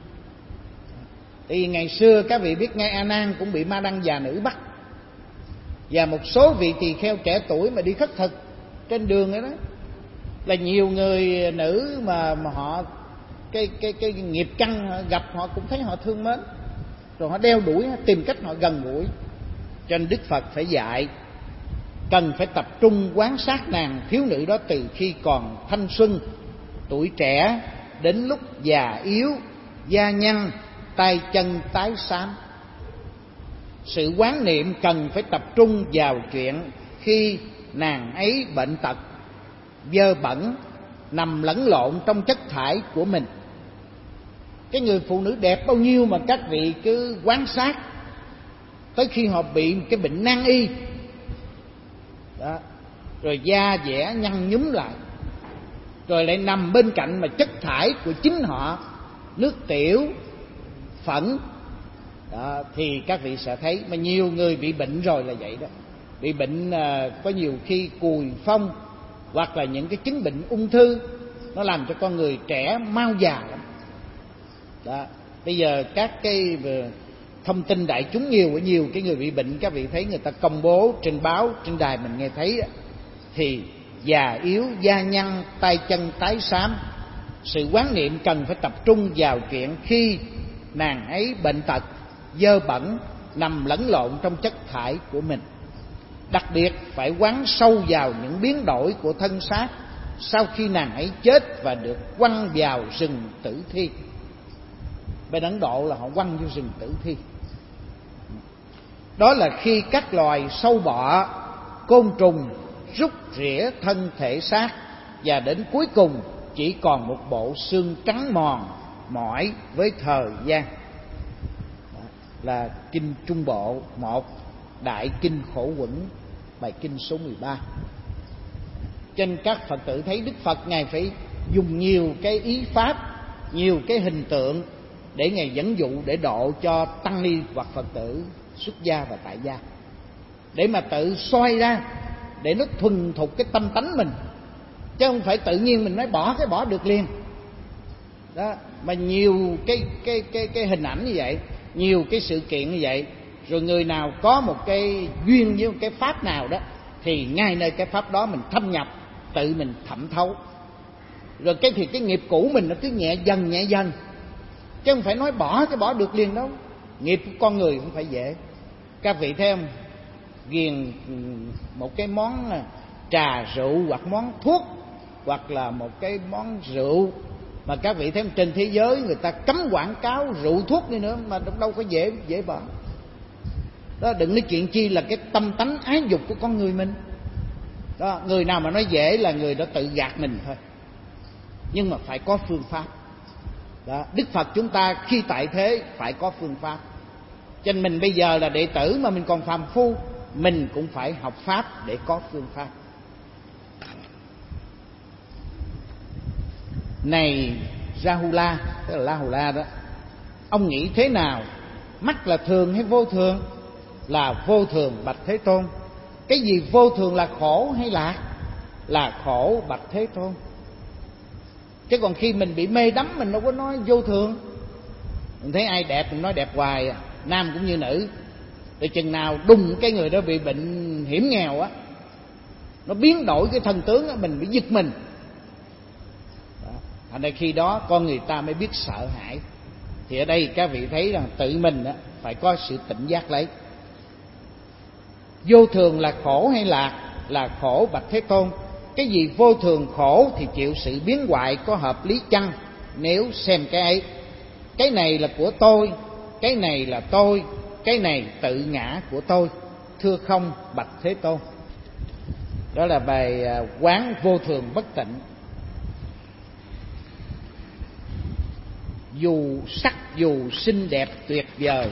Thì ngày xưa các vị biết ngay A Nan cũng bị ma đăng già nữ bắt, và một số vị tỳ kheo trẻ tuổi mà đi khất thực trên đường ấy đó, là nhiều người nữ mà mà họ cái cái cái nghiệp căn họ gặp họ cũng thấy họ thương mến, rồi họ đeo đuổi, tìm cách họ gần gũi. Cho nên Đức Phật phải dạy cần phải tập trung quan sát nàng thiếu nữ đó từ khi còn thanh xuân, tuổi trẻ, đến lúc già yếu, da nhăn, tay chân tái xám. Sự quán niệm cần phải tập trung vào chuyện khi nàng ấy bệnh tật, dơ bẩn, nằm lẫn lộn trong chất thải của mình. Cái người phụ nữ đẹp bao nhiêu mà các vị cứ quan sát tới khi họ bị cái bệnh nan y đó, rồi da dẻ nhăn nhúm lại, rồi lại nằm bên cạnh mà chất thải của chính họ, nước tiểu, phẫn đó, thì các vị sẽ thấy mà nhiều người bị bệnh rồi là vậy đó. Bị bệnh à, có nhiều khi cùi phong hoặc là những cái chứng bệnh ung thư, nó làm cho con người trẻ mau già lắm đó. Bây giờ các cái thông tin đại chúng nhiều ở nhiều cái người bị bệnh, các vị thấy người ta công bố trên báo, trên đài mình nghe thấy, thì già yếu, da nhăn, tay chân tái xám. Sự quán niệm cần phải tập trung vào chuyện khi nàng ấy bệnh tật, dơ bẩn, nằm lẫn lộn trong chất thải của mình. Đặc biệt phải quán sâu vào những biến đổi của thân xác sau khi nàng ấy chết và được quăng vào rừng tử thi. Bên Ấn Độ là họ quăng vô rừng tử thi. Đó là khi các loài sâu bọ, côn trùng rút rỉa thân thể xác, và đến cuối cùng chỉ còn một bộ xương trắng mòn mỏi với thời gian. Đó là kinh Trung Bộ một, Đại Kinh Khổ Quẩn, bài kinh số mười ba. Trên các Phật tử thấy Đức Phật Ngài phải dùng nhiều cái ý pháp, nhiều cái hình tượng để Ngài dẫn dụ, để độ cho tăng ni hoặc Phật tử xuất gia và tại gia, để mà tự soi ra, để nó thuần thục cái tâm tánh mình, chứ không phải tự nhiên mình nói bỏ cái bỏ được liền đó. Mà nhiều cái cái cái cái hình ảnh như vậy, nhiều cái sự kiện như vậy, rồi người nào có một cái duyên với một cái pháp nào đó thì ngay nơi cái pháp đó mình thâm nhập, tự mình thẩm thấu, rồi cái thì cái nghiệp cũ mình nó cứ nhẹ dần nhẹ dần, chứ không phải nói bỏ cái bỏ được liền đâu. Nghiệp của con người không phải dễ. Các vị thấy không, ghiền một cái món trà rượu hoặc món thuốc hoặc là một cái món rượu mà các vị thấy không, trên thế giới người ta cấm quảng cáo rượu thuốc đi nữa mà đâu có dễ dễ bỏ đó. Đừng nói chuyện chi là cái tâm tánh ái dục của con người mình đó. Người nào mà nói dễ là người đó tự gạt mình thôi, nhưng mà phải có phương pháp đó. Đức Phật chúng ta khi tại thế phải có phương pháp, cho nên mình bây giờ là đệ tử mà mình còn phàm phu, mình cũng phải học pháp để có phương pháp. Này Rahula, tức là La Hầu La đó, ông nghĩ thế nào? Mắt là thường hay vô thường? Là vô thường bạch Thế Tôn. Cái gì vô thường là khổ hay lạc? Là khổ bạch Thế Tôn. Chứ còn khi mình bị mê đắm mình đâu có nói vô thường. Mình thấy ai đẹp mình nói đẹp hoài à, nam cũng như nữ. Từ chừng nào đùng cái người đó bị bệnh hiểm nghèo á, nó biến đổi cái thân tướng á, mình bị giật mình. Thành ra khi đó con người ta mới biết sợ hãi. Thì ở đây các vị thấy rằng tự mình á, phải có sự tỉnh giác lấy. Vô thường là khổ hay lạc? Là khổ bạch Thế Tôn. Cái gì vô thường khổ thì chịu sự biến hoại có hợp lý chăng? Nếu xem cái ấy, cái này là của tôi, cái này là tôi, cái này tự ngã của tôi, thưa không bạch Thế Tôn. Đó là bài quán vô thường bất tịnh. Dù sắc dù xinh đẹp tuyệt vời,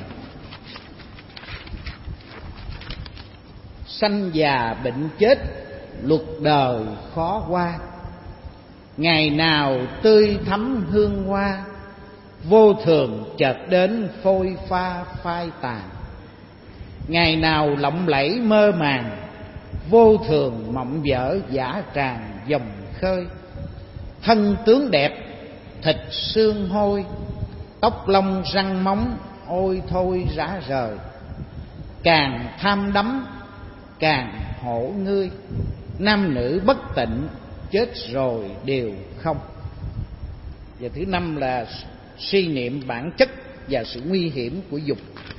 sanh già bệnh chết luật đời khó qua. Ngày nào tươi thắm hương hoa, vô thường chợt đến phôi pha phai tàn. Ngày nào lộng lẫy mơ màng, vô thường mộng vỡ giả tràn dòng khơi. Thân tướng đẹp thịt xương hôi, tóc lông răng móng ôi thôi rã rời. Càng tham đắm càng hổ ngươi, nam nữ bất tịnh chết rồi đều không. Và thứ năm là suy niệm bản chất và sự nguy hiểm của dục.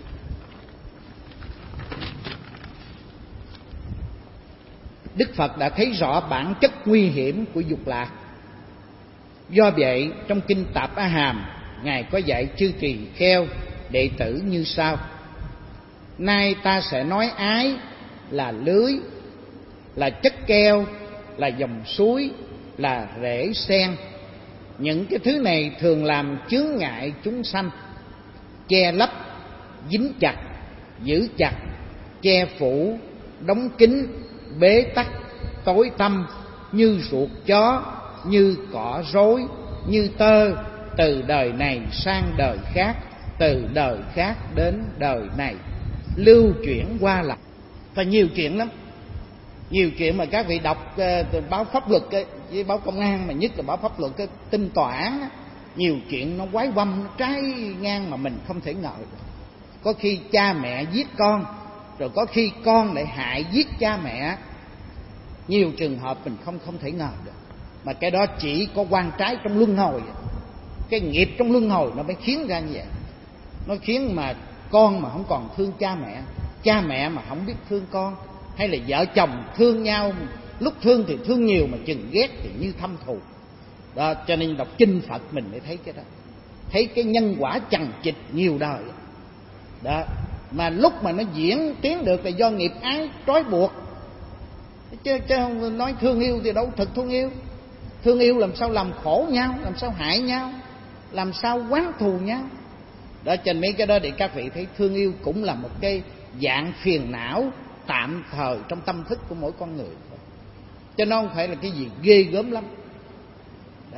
Đức Phật đã thấy rõ bản chất nguy hiểm của dục lạc. Do vậy trong kinh Tạp A Hàm, Ngài có dạy chư tỳ kheo đệ tử như sau: nay ta sẽ nói ái là lưới, là chất keo, là dòng suối, là rễ sen. Những cái thứ này thường làm chướng ngại chúng sanh, che lấp, dính chặt, giữ chặt, che phủ, đóng kín, bế tắc, tối tăm, như ruột chó, như cỏ rối, như tơ, từ đời này sang đời khác, từ đời khác đến đời này, lưu chuyển qua lại. Và nhiều chuyện lắm, nhiều chuyện mà các vị đọc uh, báo pháp luật uh, với báo công an, mà nhất là báo pháp luật, uh, tin tòa án, uh, nhiều chuyện nó quái quăm, nó trái ngang mà mình không thể ngờ được. Có khi cha mẹ giết con, rồi có khi con lại hại giết cha mẹ. Nhiều trường hợp mình không không thể ngờ được. Mà cái đó chỉ có quan trái trong luân hồi, cái nghiệp trong luân hồi nó mới khiến ra như vậy. Nó khiến mà con mà không còn thương cha mẹ, cha mẹ mà không biết thương con, hay là vợ chồng thương nhau, lúc thương thì thương nhiều mà chừng ghét thì như thâm thù. Đó, cho nên đọc kinh Phật mình mới thấy cái đó, thấy cái nhân quả chằng chịt nhiều đời. Đó, mà lúc mà nó diễn tiến được là do nghiệp ái trói buộc, chứ, chứ không nói thương yêu thì đâu thật thương yêu. Thương yêu làm sao làm khổ nhau, làm sao hại nhau, làm sao oán thù nhau. Đó, cho nên mấy cái đó để các vị thấy thương yêu cũng là một cái dạng phiền não tạm thời trong tâm thức của mỗi con người, chứ nó không phải là cái gì ghê gớm lắm. Đó.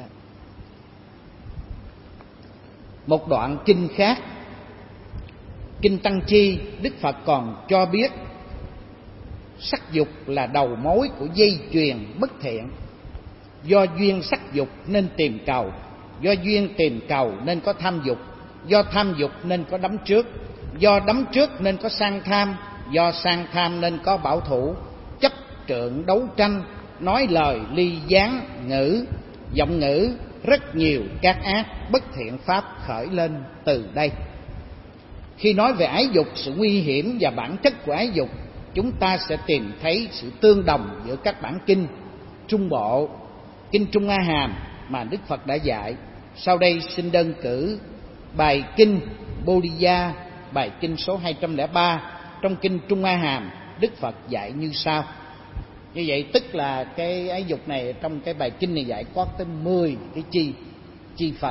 Một đoạn kinh khác, kinh Tăng Chi, Đức Phật còn cho biết sắc dục là đầu mối của dây chuyền bất thiện. Do duyên sắc dục nên tìm cầu, do duyên tìm cầu nên có tham dục, do tham dục nên có đắm trước, do đắm trước nên có sang tham, do sang tham nên có bảo thủ, chấp trượng đấu tranh, nói lời ly gián ngữ, giọng ngữ, rất nhiều các ác bất thiện pháp khởi lên từ đây. Khi nói về ái dục, sự nguy hiểm và bản chất của ái dục, chúng ta sẽ tìm thấy sự tương đồng giữa các bản kinh Trung Bộ, kinh Trung A Hàm mà Đức Phật đã dạy. Sau đây xin đơn cử bài kinh Bodhiya, bài kinh số hai trăm lẻ ba trong kinh Trung A Hàm. Đức Phật dạy như sau. Như vậy tức là cái ái dục này trong cái bài kinh này dạy có tới mười cái chi chi phần.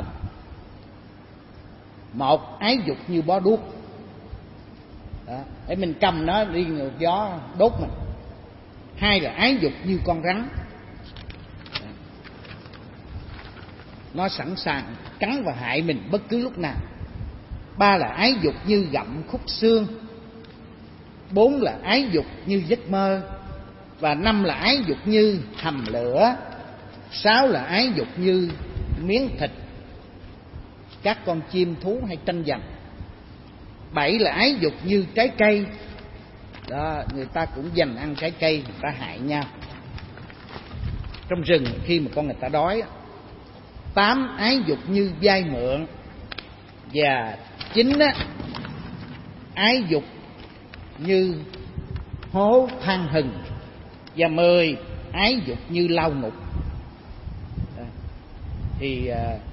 Một, ái dục như bó đuốc. Đó, để mình cầm nó đi ngược gió đốt mình. Hai là ái dục như con rắn. Đó, nó sẵn sàng cắn và hại mình bất cứ lúc nào. Ba là ái dục như gặm khúc xương. Bốn là ái dục như giấc mơ. Và năm là ái dục như hầm lửa. Sáu là ái dục như miếng thịt các con chim thú hay tranh giành. Bảy là ái dục như trái cây. Đó, người ta cũng dành ăn trái cây, người ta hại nhau. Trong rừng khi mà con người ta đói. Tám, ái dục như vay mượn. Và chín á, ái dục như hố than hừng. Và mười, ái dục như lao ngục. Đó. Thì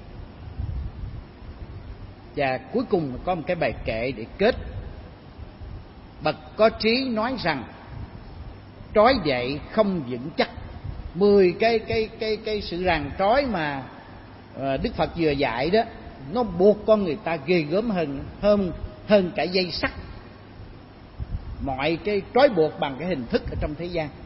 và cuối cùng có một cái bài kệ để kết. Bậc có trí nói rằng trói dậy không vững chắc. Mười cái cái cái cái sự ràng trói mà Đức Phật vừa dạy đó, nó buộc con người ta ghê gớm hơn hơn hơn cả dây sắt. Mọi cái trói buộc bằng cái hình thức ở trong thế gian.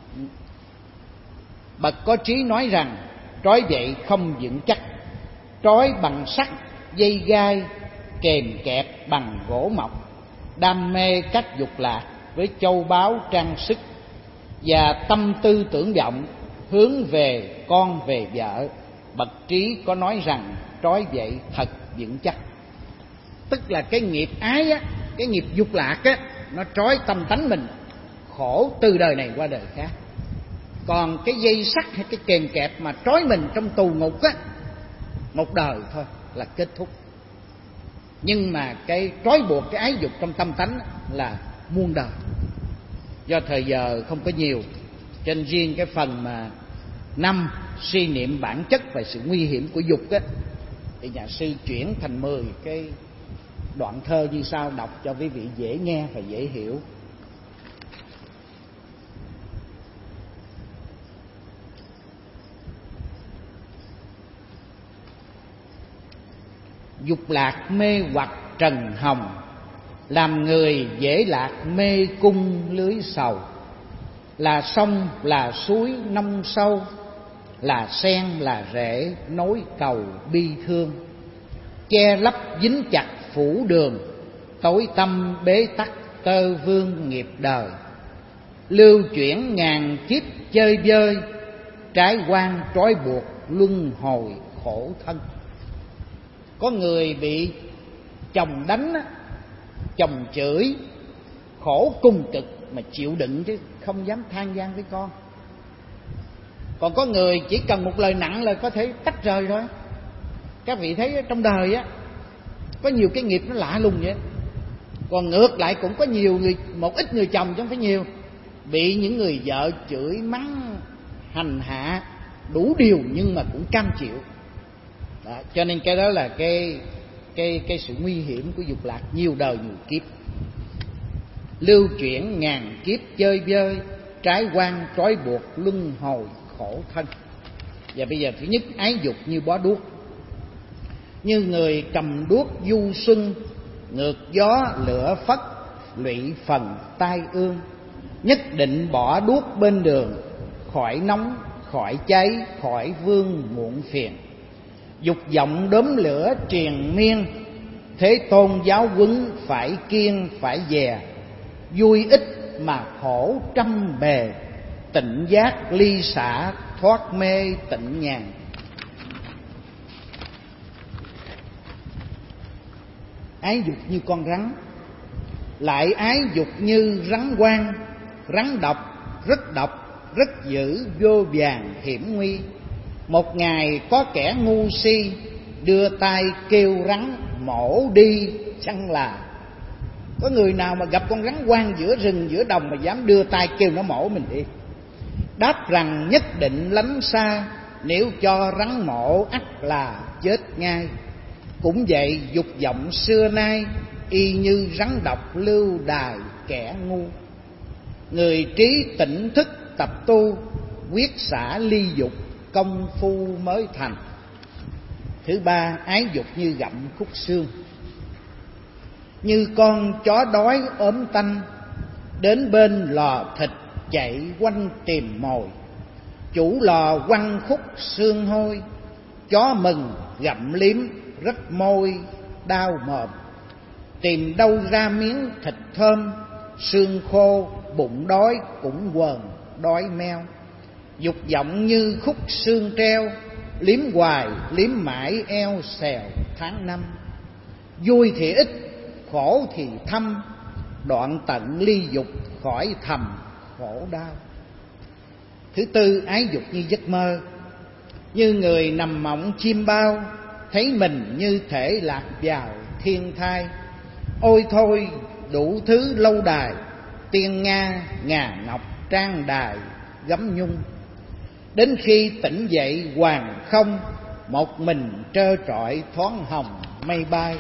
Bậc có trí nói rằng trói dậy không vững chắc. Trói bằng sắt, dây gai, kềm kẹp bằng gỗ mộc. Đam mê các dục lạc với châu báu trang sức. Và tâm tư tưởng vọng hướng về con về vợ. Bậc trí có nói rằng trói dậy thật vững chắc. Tức là cái nghiệp ái á, cái nghiệp dục lạc á, nó trói tâm tánh mình khổ từ đời này qua đời khác. Còn cái dây sắt hay cái kềm kẹp mà trói mình trong tù ngục á, một đời thôi là kết thúc. Nhưng mà cái trói buộc cái ái dục trong tâm tánh là muôn đời. Do thời giờ không có nhiều, cho nên riêng cái phần mà năm suy niệm bản chất và sự nguy hiểm của dục á, thì nhà sư chuyển thành mười cái đoạn thơ như sau, đọc cho quý vị dễ nghe và dễ hiểu. Dục lạc mê hoặc trần hồng, làm người dễ lạc mê cung lưới sầu. Là sông là suối nông sâu, là sen là rễ nối cầu bi thương. Che lấp dính chặt phủ đường, tối tâm bế tắc tơ vương nghiệp đời. Lưu chuyển ngàn kiếp chơi vơi, trái quan trói buộc luân hồi khổ thân. Có người bị chồng đánh, chồng chửi, khổ cùng cực mà chịu đựng chứ không dám than vãn với con. Còn có người chỉ cần một lời nặng là có thể tách rời thôi. Các vị thấy trong đời á, có nhiều cái nghiệp nó lạ lùng vậy. Còn ngược lại cũng có nhiều người, một ít người chồng chứ không phải nhiều, bị những người vợ chửi mắng hành hạ đủ điều nhưng mà cũng cam chịu. Đó, cho nên cái đó là cái cái cái sự nguy hiểm của dục lạc, nhiều đời nhiều kiếp. Lưu chuyển ngàn kiếp chơi vơi, trái quan trói buộc luân hồi khổ thân. Và bây giờ thứ nhất, ái dục như bó đuốc. Như người cầm đuốc du xuân, ngược gió lửa phất, lụy phần tai ương. Nhất định bỏ đuốc bên đường, khỏi nóng, khỏi cháy, khỏi vương muộn phiền. Dục vọng đốm lửa triền miên, thế tôn giáo huấn phải kiêng phải dè. Vui ít mà khổ trăm bề, tịnh giác ly xả thoát mê tịnh nhàn. Ái dục như con rắn, lại ái dục như rắn hoang. Rắn độc, rất độc, rất dữ, vô vàn hiểm nguy. Một ngày có kẻ ngu si, đưa tay kêu rắn mổ đi chăng là. Có người nào mà gặp con rắn hoang giữa rừng giữa đồng mà dám đưa tay kêu nó mổ mình đi? Đáp rằng nhất định lánh xa, nếu cho rắn mổ ắt là chết ngay. Cũng vậy dục vọng xưa nay, y như rắn độc lưu đài kẻ ngu. Người trí tỉnh thức tập tu, quyết xả ly dục, công phu mới thành. Thứ ba, ái dục như gặm khúc xương. Như con chó đói ốm tanh, đến bên lò thịt chạy quanh tìm mồi. Chủ lò quăng khúc xương hôi, chó mừng gặm liếm rất môi đau mồm. Tìm đâu ra miếng thịt thơm, xương khô bụng đói cũng quờn đói meo. Dục vọng như khúc xương treo, liếm hoài liếm mãi eo xèo tháng năm. Vui thì ít, khổ thì thâm, đoạn tận ly dục khỏi thầm khổ đau. Thứ tư, ái dục như giấc mơ. Như người nằm mộng chim bao, thấy mình như thể lạc vào thiên thai. Ôi thôi đủ thứ lâu đài, tiên nga ngà ngọc trang đài gấm nhung. Đến khi tỉnh dậy hoàng không, một mình trơ trọi thoáng hồng mây bay.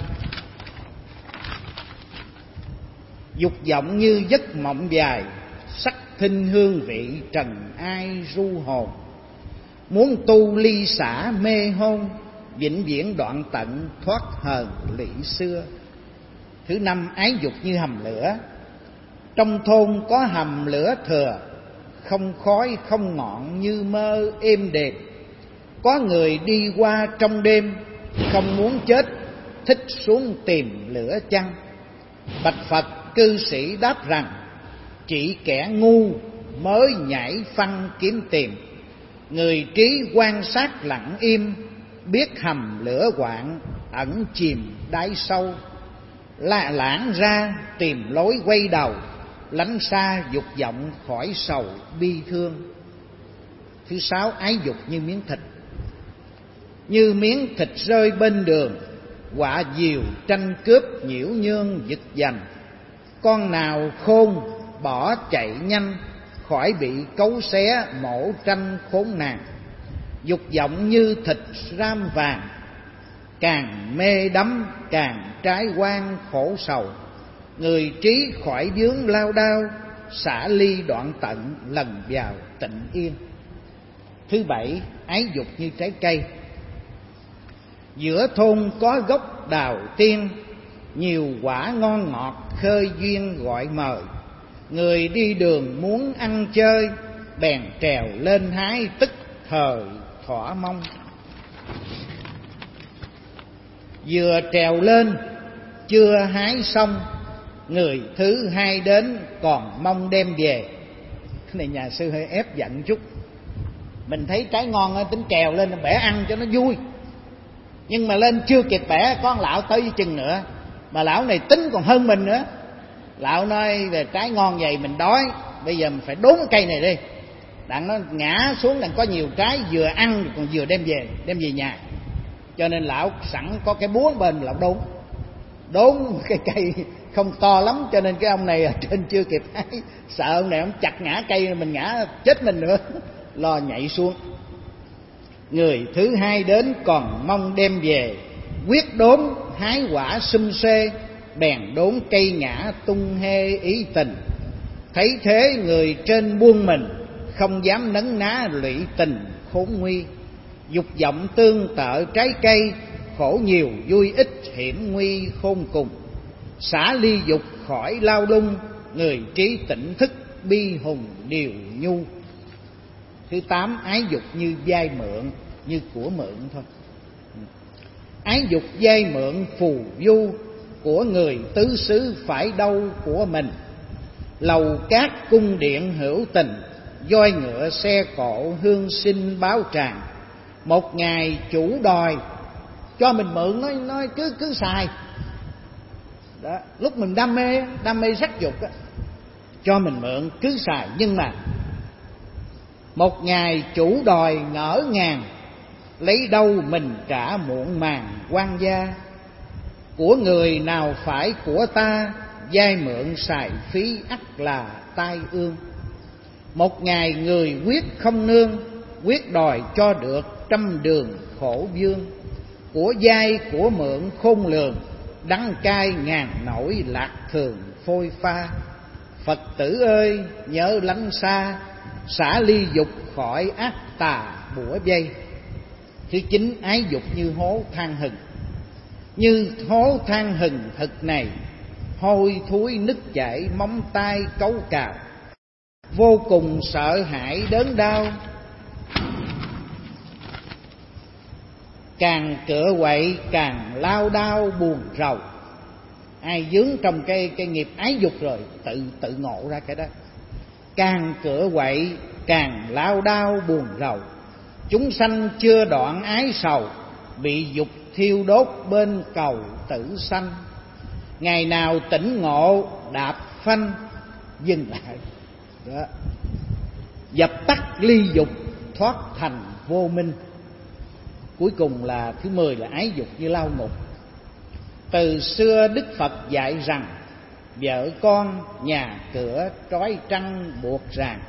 Dục vọng như giấc mộng dài, sắc thinh hương vị trần ai ru hồn. Muốn tu ly xả mê hôn, vĩnh viễn đoạn tận thoát hờn lụy xưa. Thứ năm, ái dục như hầm lửa. Trong thôn có hầm lửa thừa, không khói không ngọn như mơ êm đềm. Có người đi qua trong đêm, không muốn chết thích xuống tìm lửa chăng. Bạch Phật cư sĩ đáp rằng, chỉ kẻ ngu mới nhảy phăng kiếm tìm. Người trí quan sát lặng im, biết hầm lửa quạng ẩn chìm đáy sâu. Lạ lãng ra tìm lối quay đầu, lánh xa dục vọng khỏi sầu bi thương. Thứ sáu, ái dục như miếng thịt. Như miếng thịt rơi bên đường, quả diều tranh cướp nhiễu nhương giật giành. Con nào khôn bỏ chạy nhanh, khỏi bị cấu xé mổ tranh khốn nạn. Dục vọng như thịt ram vàng, càng mê đắm càng trái quan khổ sầu. Người trí khỏi vướng lao đao, xả ly đoạn tận lần vào tịnh yên. Thứ bảy, ái dục như trái cây. Giữa thôn có gốc đào tiên, nhiều quả ngon ngọt khơi duyên gọi mời. Người đi đường muốn ăn chơi, bèn trèo lên hái tức thời thỏa mong. Vừa trèo lên chưa hái xong, người thứ hai đến còn mong đem về. Cái này nhà sư hơi ép giận chút. Mình thấy trái ngon á, tính trèo lên bẻ ăn cho nó vui. Nhưng mà lên chưa kịp bẻ, con lão tới với chừng nữa. Mà lão này tính còn hơn mình nữa. Lão nói về trái ngon vậy mình đói, bây giờ mình phải đốn cái cây này đi. Đặng nó ngã xuống, đặng có nhiều trái vừa ăn còn vừa đem về, đem về nhà. Cho nên lão sẵn có cái búa bên, lão đốn. Đốn cái cây không to lắm, cho nên cái ông này ở trên chưa kịp hái, sợ ông này ông chặt ngã cây mình ngã chết mình nữa, lo nhảy xuống. Người thứ hai đến còn mong đem về, quyết đốn hái quả sum xê, bèn đốn cây ngã tung hê ý tình. Thấy thế người trên buông mình, không dám nấn ná lụy tình khốn nguy. Dục vọng tương tự trái cây, khổ nhiều vui ít hiểm nguy khôn cùng. Xả ly dục khỏi lao lung, người trí tỉnh thức bi hùng điều nhu. Thứ tám, ái dục như vay mượn, như của mượn thôi. Ái dục vay mượn phù du, của người tứ xứ phải đâu của mình. Lầu cát cung điện hữu tình, voi ngựa xe cộ hương sinh báo tràng. Một ngày chủ đòi cho mình mượn, nói nói cứ cứ xài. Đó, lúc mình đam mê, đam mê sắc dục đó, cho mình mượn cứ xài. Nhưng mà một ngày chủ đòi ngỡ ngàng, lấy đâu mình trả muộn màng quan gia. Của người nào phải của ta, vay mượn xài phí ắt là tai ương. Một ngày người quyết không nương, quyết đòi cho được trăm đường khổ vương. Của vay của mượn khôn lường, đắng cay ngàn nỗi lạc thường phôi pha. Phật tử ơi nhớ lánh xa, xả ly dục khỏi ác tà bủa vây. Thứ chín, ái dục như hố than hừng. Như hố than hừng hực này, hôi thối nứt chảy móng tay cấu cào. Vô cùng sợ hãi đớn đau, càng cựa quậy càng lao đao buồn rầu. Ai dướng trong cái cái nghiệp ái dục rồi tự tự ngộ ra cái đó. Càng cựa quậy càng lao đao buồn rầu, Chúng sanh chưa đoạn ái sầu, bị dục thiêu đốt bên cầu tử sanh. Ngày nào tỉnh ngộ đạp phanh, dừng lại đó. Dập tắt ly dục, thoát thành vô minh. Cuối cùng là thứ mười là ái dục như lao ngục. Từ xưa Đức Phật dạy rằng vợ con nhà cửa trói trăng buộc ràng,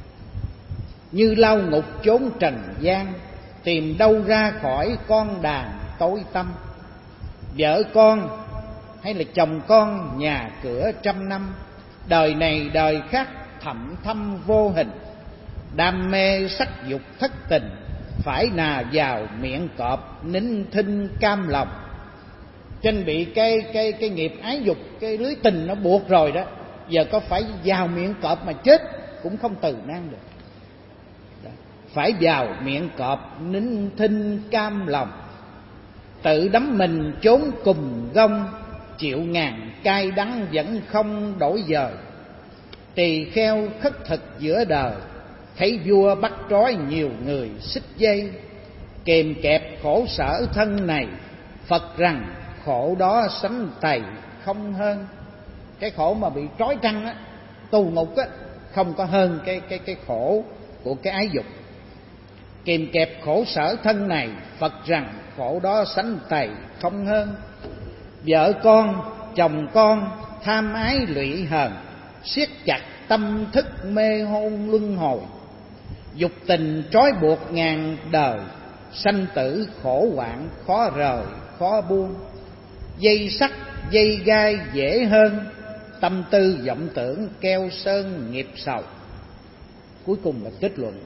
như lao ngục chốn trần gian, tìm đâu ra khỏi con đàn tối tăm. Vợ con hay là chồng con nhà cửa trăm năm, đời này đời khác thẳm thâm vô hình. Đam mê sắc dục thất tình, phải nà vào miệng cọp nín thinh cam lòng. Trên bị cái cái cái nghiệp ái dục, cái lưới tình nó buộc rồi đó, giờ có phải vào miệng cọp mà chết cũng không từ nan được. Đó. Phải vào miệng cọp nín thinh cam lòng, tự đắm mình trốn cùng gông, chịu ngàn cay đắng vẫn không đổi dời. Tỳ kheo khất thực giữa đời, thấy vua bắt trói nhiều người xích dây. Kìm kẹp khổ sở thân này, Phật rằng khổ đó sánh tày không hơn. Cái khổ mà bị trói trăng á, tù ngục á, không có hơn cái cái cái khổ của cái ái dục. Kìm kẹp khổ sở thân này, Phật rằng khổ đó sánh tày không hơn. Vợ con chồng con tham ái lụy hờn, siết chặt tâm thức mê hôn luân hồi. Dục tình trói buộc ngàn đời, sanh tử khổ hoạn khó rời khó buông. Dây sắt dây gai dễ hơn, tâm tư vọng tưởng keo sơn nghiệp sầu. Cuối cùng là kết luận: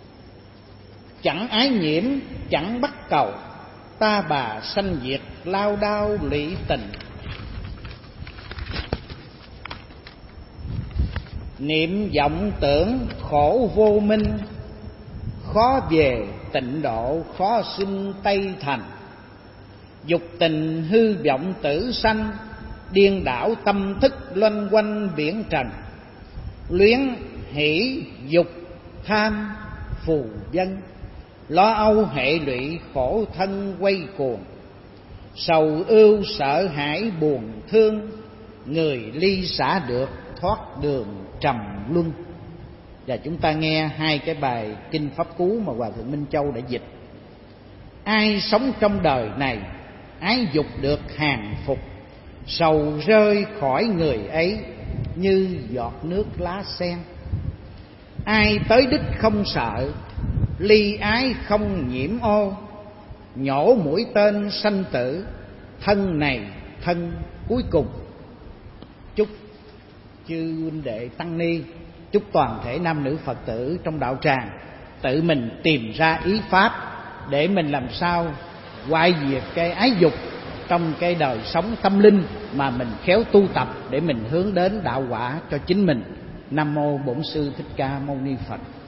chẳng ái nhiễm chẳng bắt cầu, ta bà sanh diệt lao đao lụy tình. Niệm vọng tưởng khổ vô minh, khó về tịnh độ khó sinh Tây Thành. Dục tình hư vọng tử sanh, điên đảo tâm thức loanh quanh biển trần. Luyến hỷ dục tham phù dân, lo âu hệ lụy khổ thân quay cuồng. Sầu ưu sợ hãi buồn thương, người ly xả được thoát đường trầm luân. Và chúng ta nghe hai cái bài kinh Pháp Cú mà Hòa Thượng Minh Châu đã dịch. Ai sống trong đời này, ái dục được hàng phục, sầu rơi khỏi người ấy như giọt nước lá sen. Ai tới đích không sợ, ly ái không nhiễm ô, nhổ mũi tên sanh tử, thân này thân cuối cùng. Chúc chư huynh đệ tăng ni, chúc toàn thể nam nữ Phật tử trong đạo tràng tự mình tìm ra ý pháp để mình làm sao hoại diệt cái ái dục trong cái đời sống tâm linh mà mình khéo tu tập để mình hướng đến đạo quả cho chính mình. Nam mô Bổn Sư Thích Ca Mâu Ni Phật.